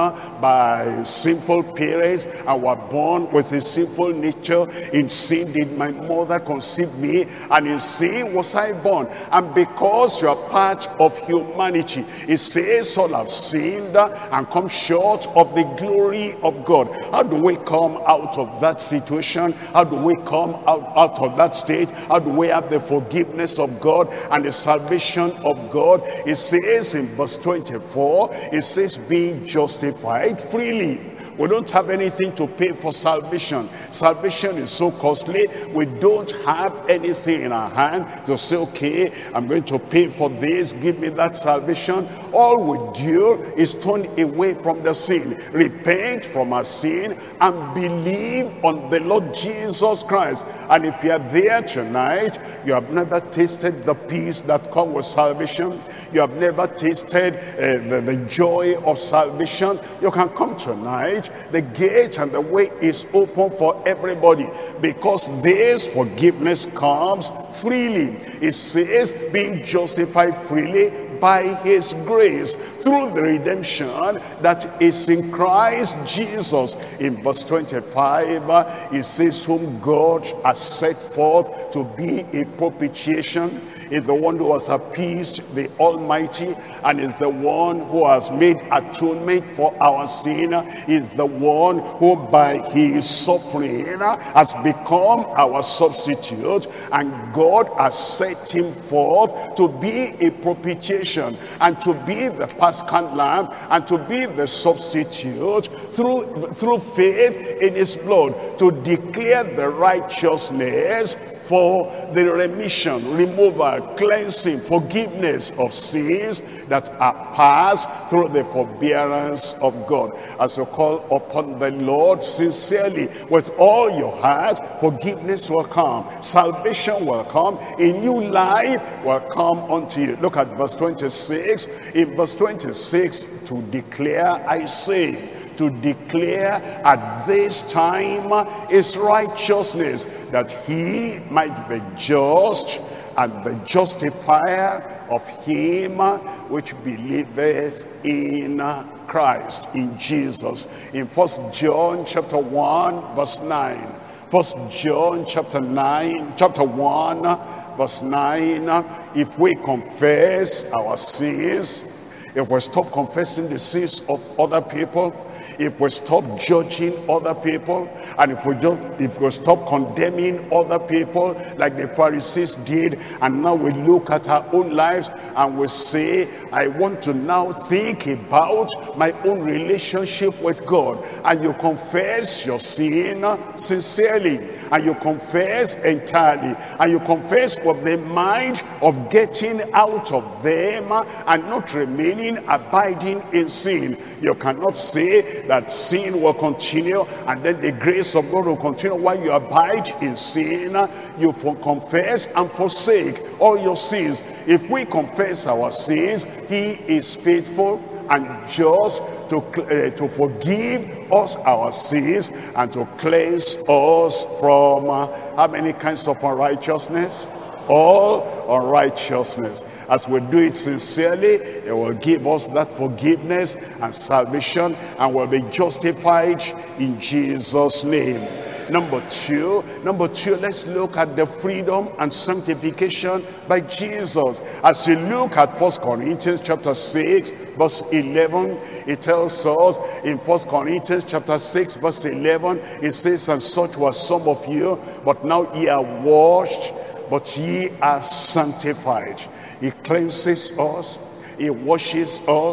by sinful parents and were born with a sinful nature. In sin did my mother conceive me, and in sin was I born. And because you are part of humanity, it says all have sinned and come short of the glory of God. How do we come out of that situation? How do we come out, out of that state? How do we have the forgiveness of God and the salvation of God? It says in verse twenty-four, it says being justified freely. We don't have anything to pay for salvation. Salvation is so costly. We don't have anything in our hand to say, okay, I'm going to pay for this, give me that salvation. All we do is turn away from the sin, repent from our sin, and believe on the Lord Jesus Christ. And if you are there tonight, you have never tasted the peace that comes with salvation, you have never tasted uh, the, the joy of salvation, you can come tonight. The gate and the way is open for everybody, because this forgiveness comes freely. It says being justified freely by his grace through the redemption that is in Christ Jesus. In verse twenty-five, uh, it says whom God has set forth to be a propitiation. Is the one who has appeased the Almighty, and is the one who has made atonement for our sin. Is the one who by his suffering has become our substitute, and God has set him forth to be a propitiation, and to be the Paschal lamb, and to be the substitute through through faith in his blood, to declare the righteousness for the remission, removal, cleansing, forgiveness of sins that are passed through the forbearance of God. As you call upon the Lord sincerely with all your heart, forgiveness will come, salvation will come, a new life will come unto you. Look at verse twenty-six. In verse twenty-six, to declare, I say, to declare at this time is righteousness, that he might be just and the justifier of him which believeth in Christ, in Jesus. In First John chapter one verse nine, First John chapter nine, chapter one verse nine, if we confess our sins, if we stop confessing the sins of other people, if we stop judging other people, and if we don't, if we stop condemning other people like the Pharisees did, and now we look at our own lives and we say, I want to now think about my own relationship with God, and you confess your sin sincerely, and you confess entirely, and you confess with the mind of getting out of them and not remaining abiding in sin. You cannot say that sin will continue and then the grace of God will continue while you abide in sin. You confess and forsake all your sins. If we confess our sins, he is faithful and just to, uh, to forgive us our sins and to cleanse us from uh, how many kinds of unrighteousness? All unrighteousness. As we do it sincerely, it will give us that forgiveness and salvation, and will be justified in Jesus' name. Number two, number two, let's look at the freedom and sanctification by Jesus. As you look at First Corinthians chapter six, verse eleven, it tells us in First Corinthians chapter six, verse eleven, it says, and such were some of you, but now ye are washed, but ye are sanctified. He cleanses us, he washes us,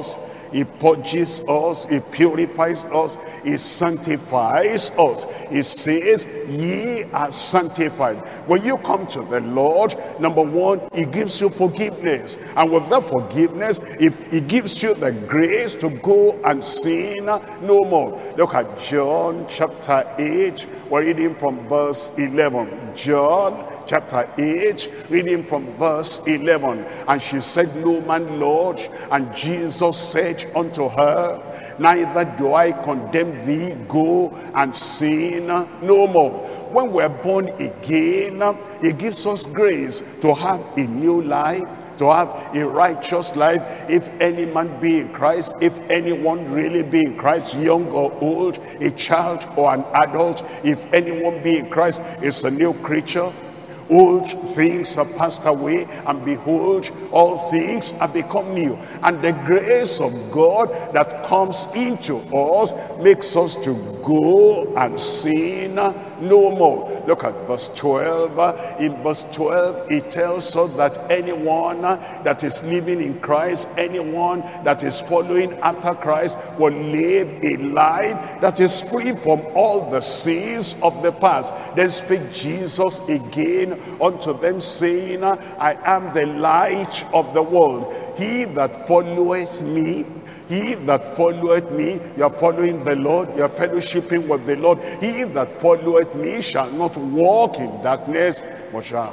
he purges us, he purifies us, he sanctifies us. He says, ye are sanctified. When you come to the Lord, number one, he gives you forgiveness. And with that forgiveness, if he gives you the grace to go and sin no more. Look at John chapter eight. We're reading from verse eleven. John chapter eight, reading from verse eleven. And she said, no man, Lord. And Jesus said unto her, neither do I condemn thee, go and sin no more. When we're born again, it gives us grace to have a new life, to have a righteous life. If any man be in Christ, if anyone really be in Christ, young or old, a child or an adult, if anyone be in Christ, is a new creature. Old things are passed away, and behold, all things are become new. And the grace of God that comes into us makes us to go and sin no more. Look at verse twelve. In verse twelve, it tells us that anyone that is living in Christ, anyone that is following after Christ, will live a life that is free from all the sins of the past. Then spake Jesus again unto them, saying, I am the light of the world. He that followeth me, he that followeth me, you are following the Lord, you are fellowshipping with the Lord. He that followeth me shall not walk in darkness, but shall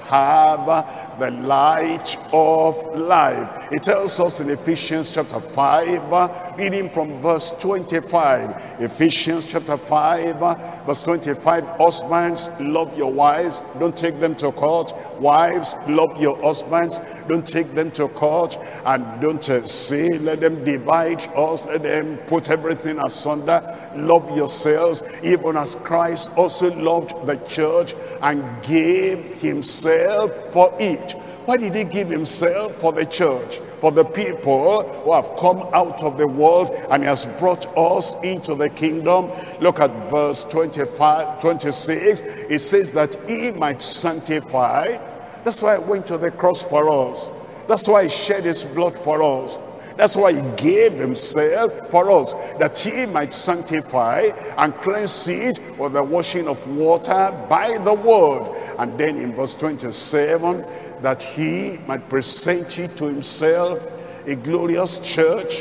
have the light of life. It tells us in Ephesians chapter five, reading from verse twenty-five. Ephesians chapter five, verse twenty-five. Husbands, love your wives, don't take them to court. Wives, love your husbands, don't take them to court. And don't uh, say, let them divide us, let them put everything asunder. Love yourselves, even as Christ also loved the church and gave himself for it. Why did he give himself? For the church, for the people who have come out of the world, and he has brought us into the kingdom. Look at verse twenty-five, twenty-six. It says that he might sanctify. That's why he went to the cross for us. That's why he shed his blood for us. That's why he gave himself for us, that he might sanctify and cleanse it with the washing of water by the word. And then in verse twenty-seven, that he might present it to himself a glorious church,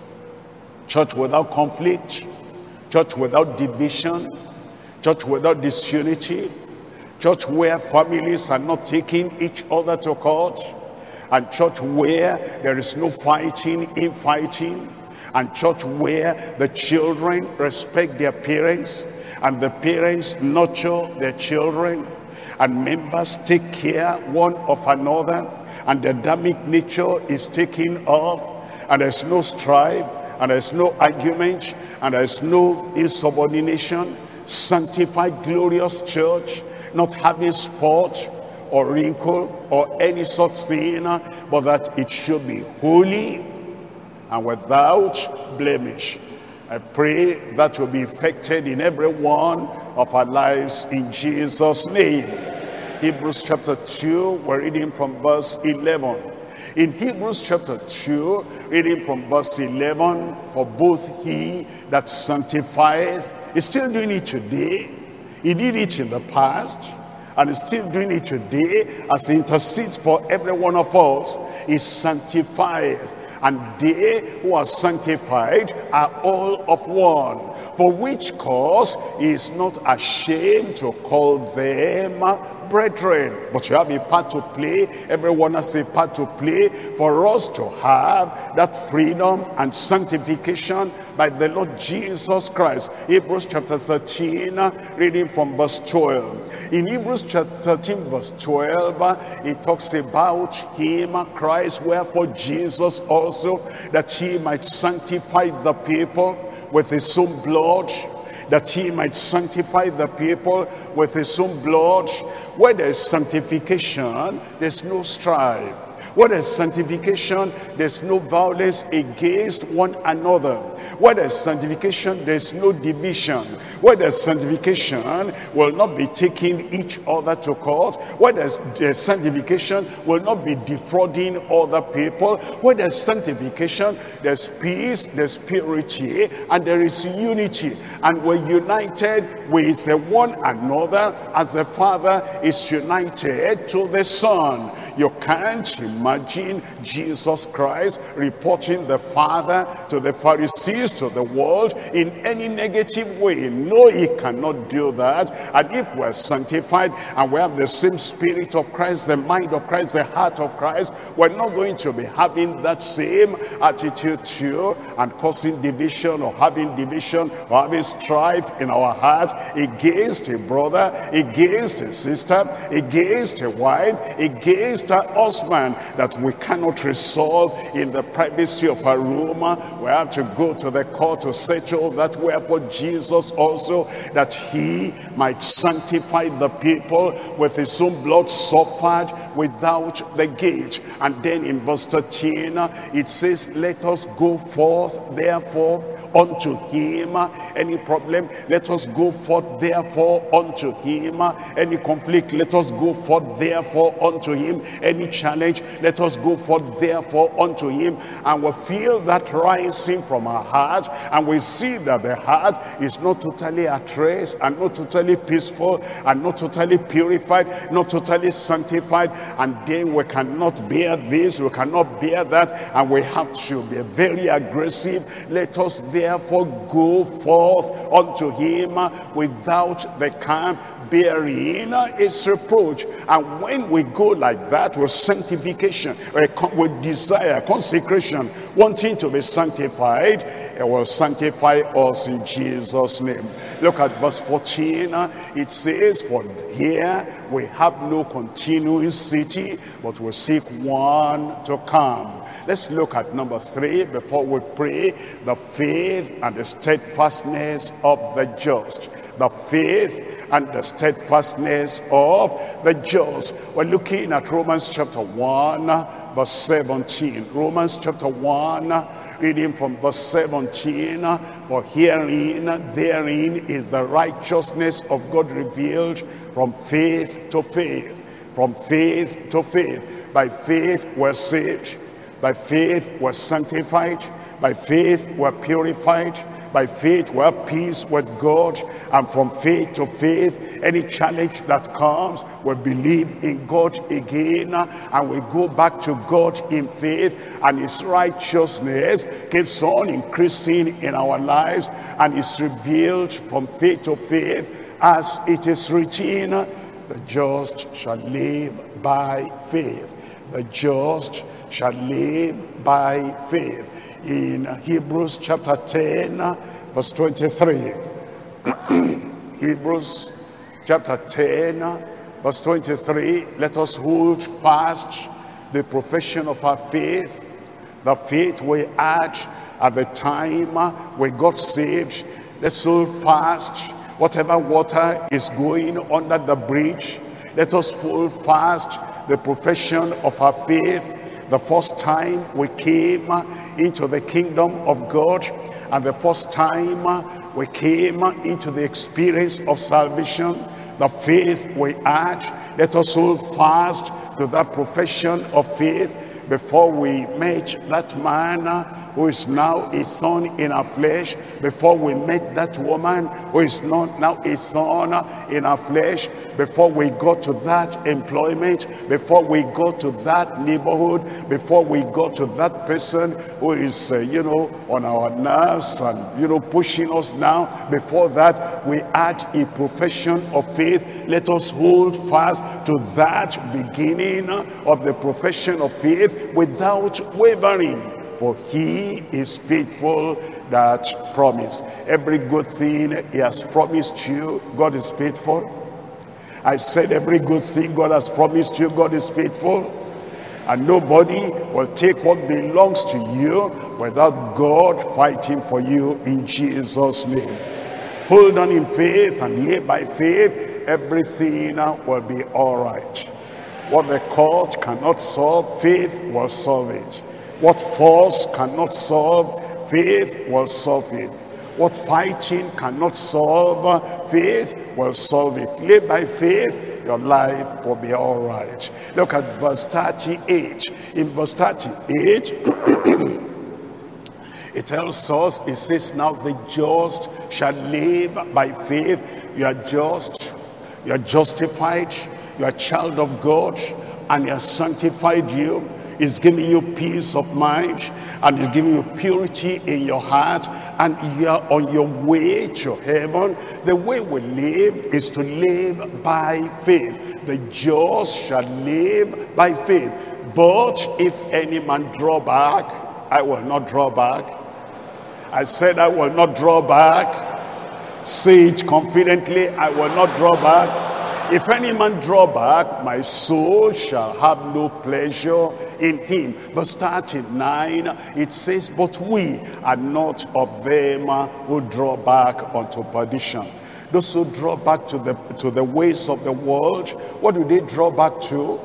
church without conflict, church without division, church without disunity, church where families are not taking each other to court, and church where there is no fighting, infighting, and church where the children respect their parents, and the parents nurture their children, and members take care one of another, and the Adamic nature is taken off, and there's no strife, and there's no argument, and there's no insubordination. Sanctified, glorious church, not having spot or wrinkle or any such thing, but that it should be holy and without blemish. I pray that will be effected in every one of our lives in Jesus' name. Hebrews chapter two, we're reading from verse eleven. In Hebrews chapter two, reading from verse eleven, for both he that sanctifieth is still doing it today. He did it in the past, and is still doing it today as he intercedes for every one of us. He sanctifieth, and they who are sanctified are all of one. For which cause he is not ashamed to call them brethren. But you have a part to play. Everyone has a part to play for us to have that freedom and sanctification by the Lord Jesus Christ. Hebrews chapter thirteen, reading from verse twelve. In Hebrews chapter thirteen, verse twelve, it talks about him, Christ, wherefore Jesus also, that he might sanctify the people with his own blood, that he might sanctify the people with his own blood. Where there is sanctification, there's no strife. What is sanctification? There's no violence against one another. Where there's sanctification, there's no division. Where there's sanctification, will not be taking each other to court. Where there's, there's sanctification, will not be defrauding other people. Where there's sanctification, there's peace, there's purity, and there is unity. And we're united with one another as the Father is united to the Son. You can't imagine Jesus Christ reporting the Father to the Pharisees, to the world, in any negative way. No, he cannot do that. And if we're sanctified and we have the same spirit of Christ, the mind of Christ, the heart of Christ, we're not going to be having that same attitude too, and causing division, or having division, or having strife in our heart against a brother, against a sister, against a wife, against a husband, that we cannot resolve in the privacy of our room. We have to go to the court to settle that. Wherefore Jesus also, that he might sanctify the people, with his own blood suffered without the gate. And then in verse thirteen it says, let us go forth therefore unto him. Any problem, let us go forth therefore unto him. Any conflict, let us go forth therefore unto him. Any challenge, let us go forth therefore unto him. And we feel that rising from our heart, and we see that the heart is not totally at rest, and not totally peaceful, and not totally purified, not totally sanctified. And then we cannot bear this, we cannot bear that, and we have to be very aggressive. Let us therefore go forth unto him without the camp, bearing his reproach. And when we go like that, with sanctification, with desire, consecration, wanting to be sanctified, it will sanctify us in Jesus' name. Look at verse fourteen. It says, for here we have no continuing city, but we seek one to come. Let's look at number three before we pray. The faith and the steadfastness of the just. The faith and the steadfastness of the just. We're looking at Romans chapter one, verse seventeen. Romans chapter one, reading from verse seventeen. For herein, therein is the righteousness of God revealed from faith to faith. From faith to faith. By faith we're saved. By faith we're sanctified. By faith we're purified. By faith we have peace with God. And from faith to faith, any challenge that comes, we believe in God again, and we go back to God in faith, and his righteousness keeps on increasing in our lives, and is revealed from faith to faith, as it is written, the just shall live by faith. The just shall live by faith. In Hebrews chapter ten, verse twenty-three. Hebrews chapter ten, verse twenty-three. Let us hold fast the profession of our faith, the faith we had at the time we got saved. Let's hold fast. Whatever water is going under the bridge, let us hold fast the profession of our faith. The first time we came into the kingdom of God, and the first time we came into the experience of salvation, the faith we had, let us hold fast to that profession of faith before we met that man who is now a thorn in our flesh, before we met that woman who is not now a thorn in our flesh, before we got to that employment, before we got to that neighborhood, before we got to that person who is, uh, you know, on our nerves and, you know, pushing us down. Before that, we had a profession of faith. Let us hold fast to that beginning of the profession of faith without wavering. For he is faithful that promised. Every good thing he has promised you, God is faithful. I said every good thing God has promised you, God is faithful. And nobody will take what belongs to you without God fighting for you in Jesus' name. Hold on in faith and live by faith. Everything will be all right. What the court cannot solve, faith will solve it. What force cannot solve, faith will solve it. What fighting cannot solve, faith will solve it. Live by faith, your life will be all right. Look at verse thirty-eight. In verse thirty-eight, it tells us, it says, now the just shall live by faith. You are just, you are justified, you are a child of God, and he has sanctified you. He's giving you peace of mind, and he's giving you purity in your heart, and you are on your way to heaven. The way we live is to live by faith. The just shall live by faith. But if any man draw back, I will not draw back. I said I will not draw back. Say it confidently, I will not draw back. If any man draw back, my soul shall have no pleasure in him. Verse thirty-nine, it says, but we are not of them who draw back unto perdition. Those who draw back to the, to the ways of the world, what do they draw back to?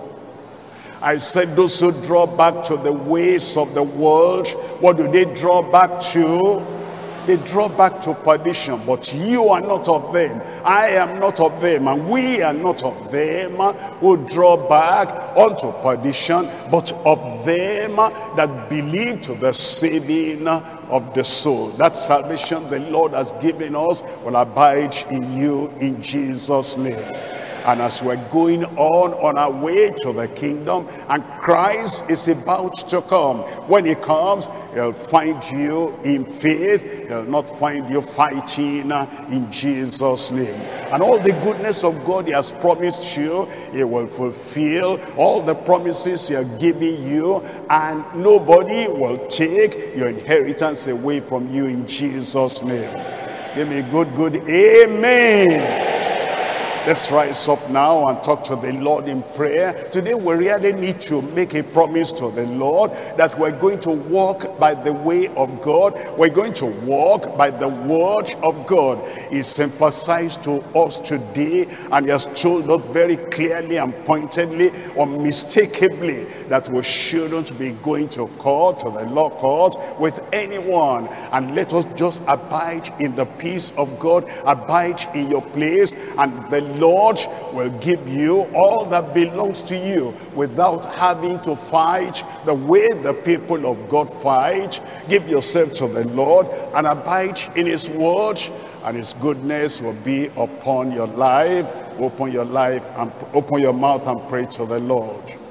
I said those who draw back to the ways of the world, what do they draw back to? They draw back to perdition. But you are not of them. I am not of them. And we are not of them who draw back unto perdition, but of them that believe to the saving of the soul. That salvation the Lord has given us will abide in you in Jesus' name. And as we're going on on our way to the kingdom, and Christ is about to come, when he comes, he'll find you in faith. He'll not find you fighting in Jesus' name. And all the goodness of God he has promised you, he will fulfill all the promises he has given you, and nobody will take your inheritance away from you in Jesus' name. Give me a good, good amen. Let's rise up now and talk to the Lord in prayer. Today we really need to make a promise to the Lord that we're going to walk by the way of God. We're going to walk by the word of God. It's emphasized to us today, and he has told us very clearly and pointedly, unmistakably, that we shouldn't be going to court, to the law court, with anyone. And let us just abide in the peace of God. Abide in your place, and the Lord will give you all that belongs to you without having to fight the way the people of God fight. Give yourself to the Lord and abide in his word, and his goodness will be upon your life. Open your life and open your mouth and pray to the Lord.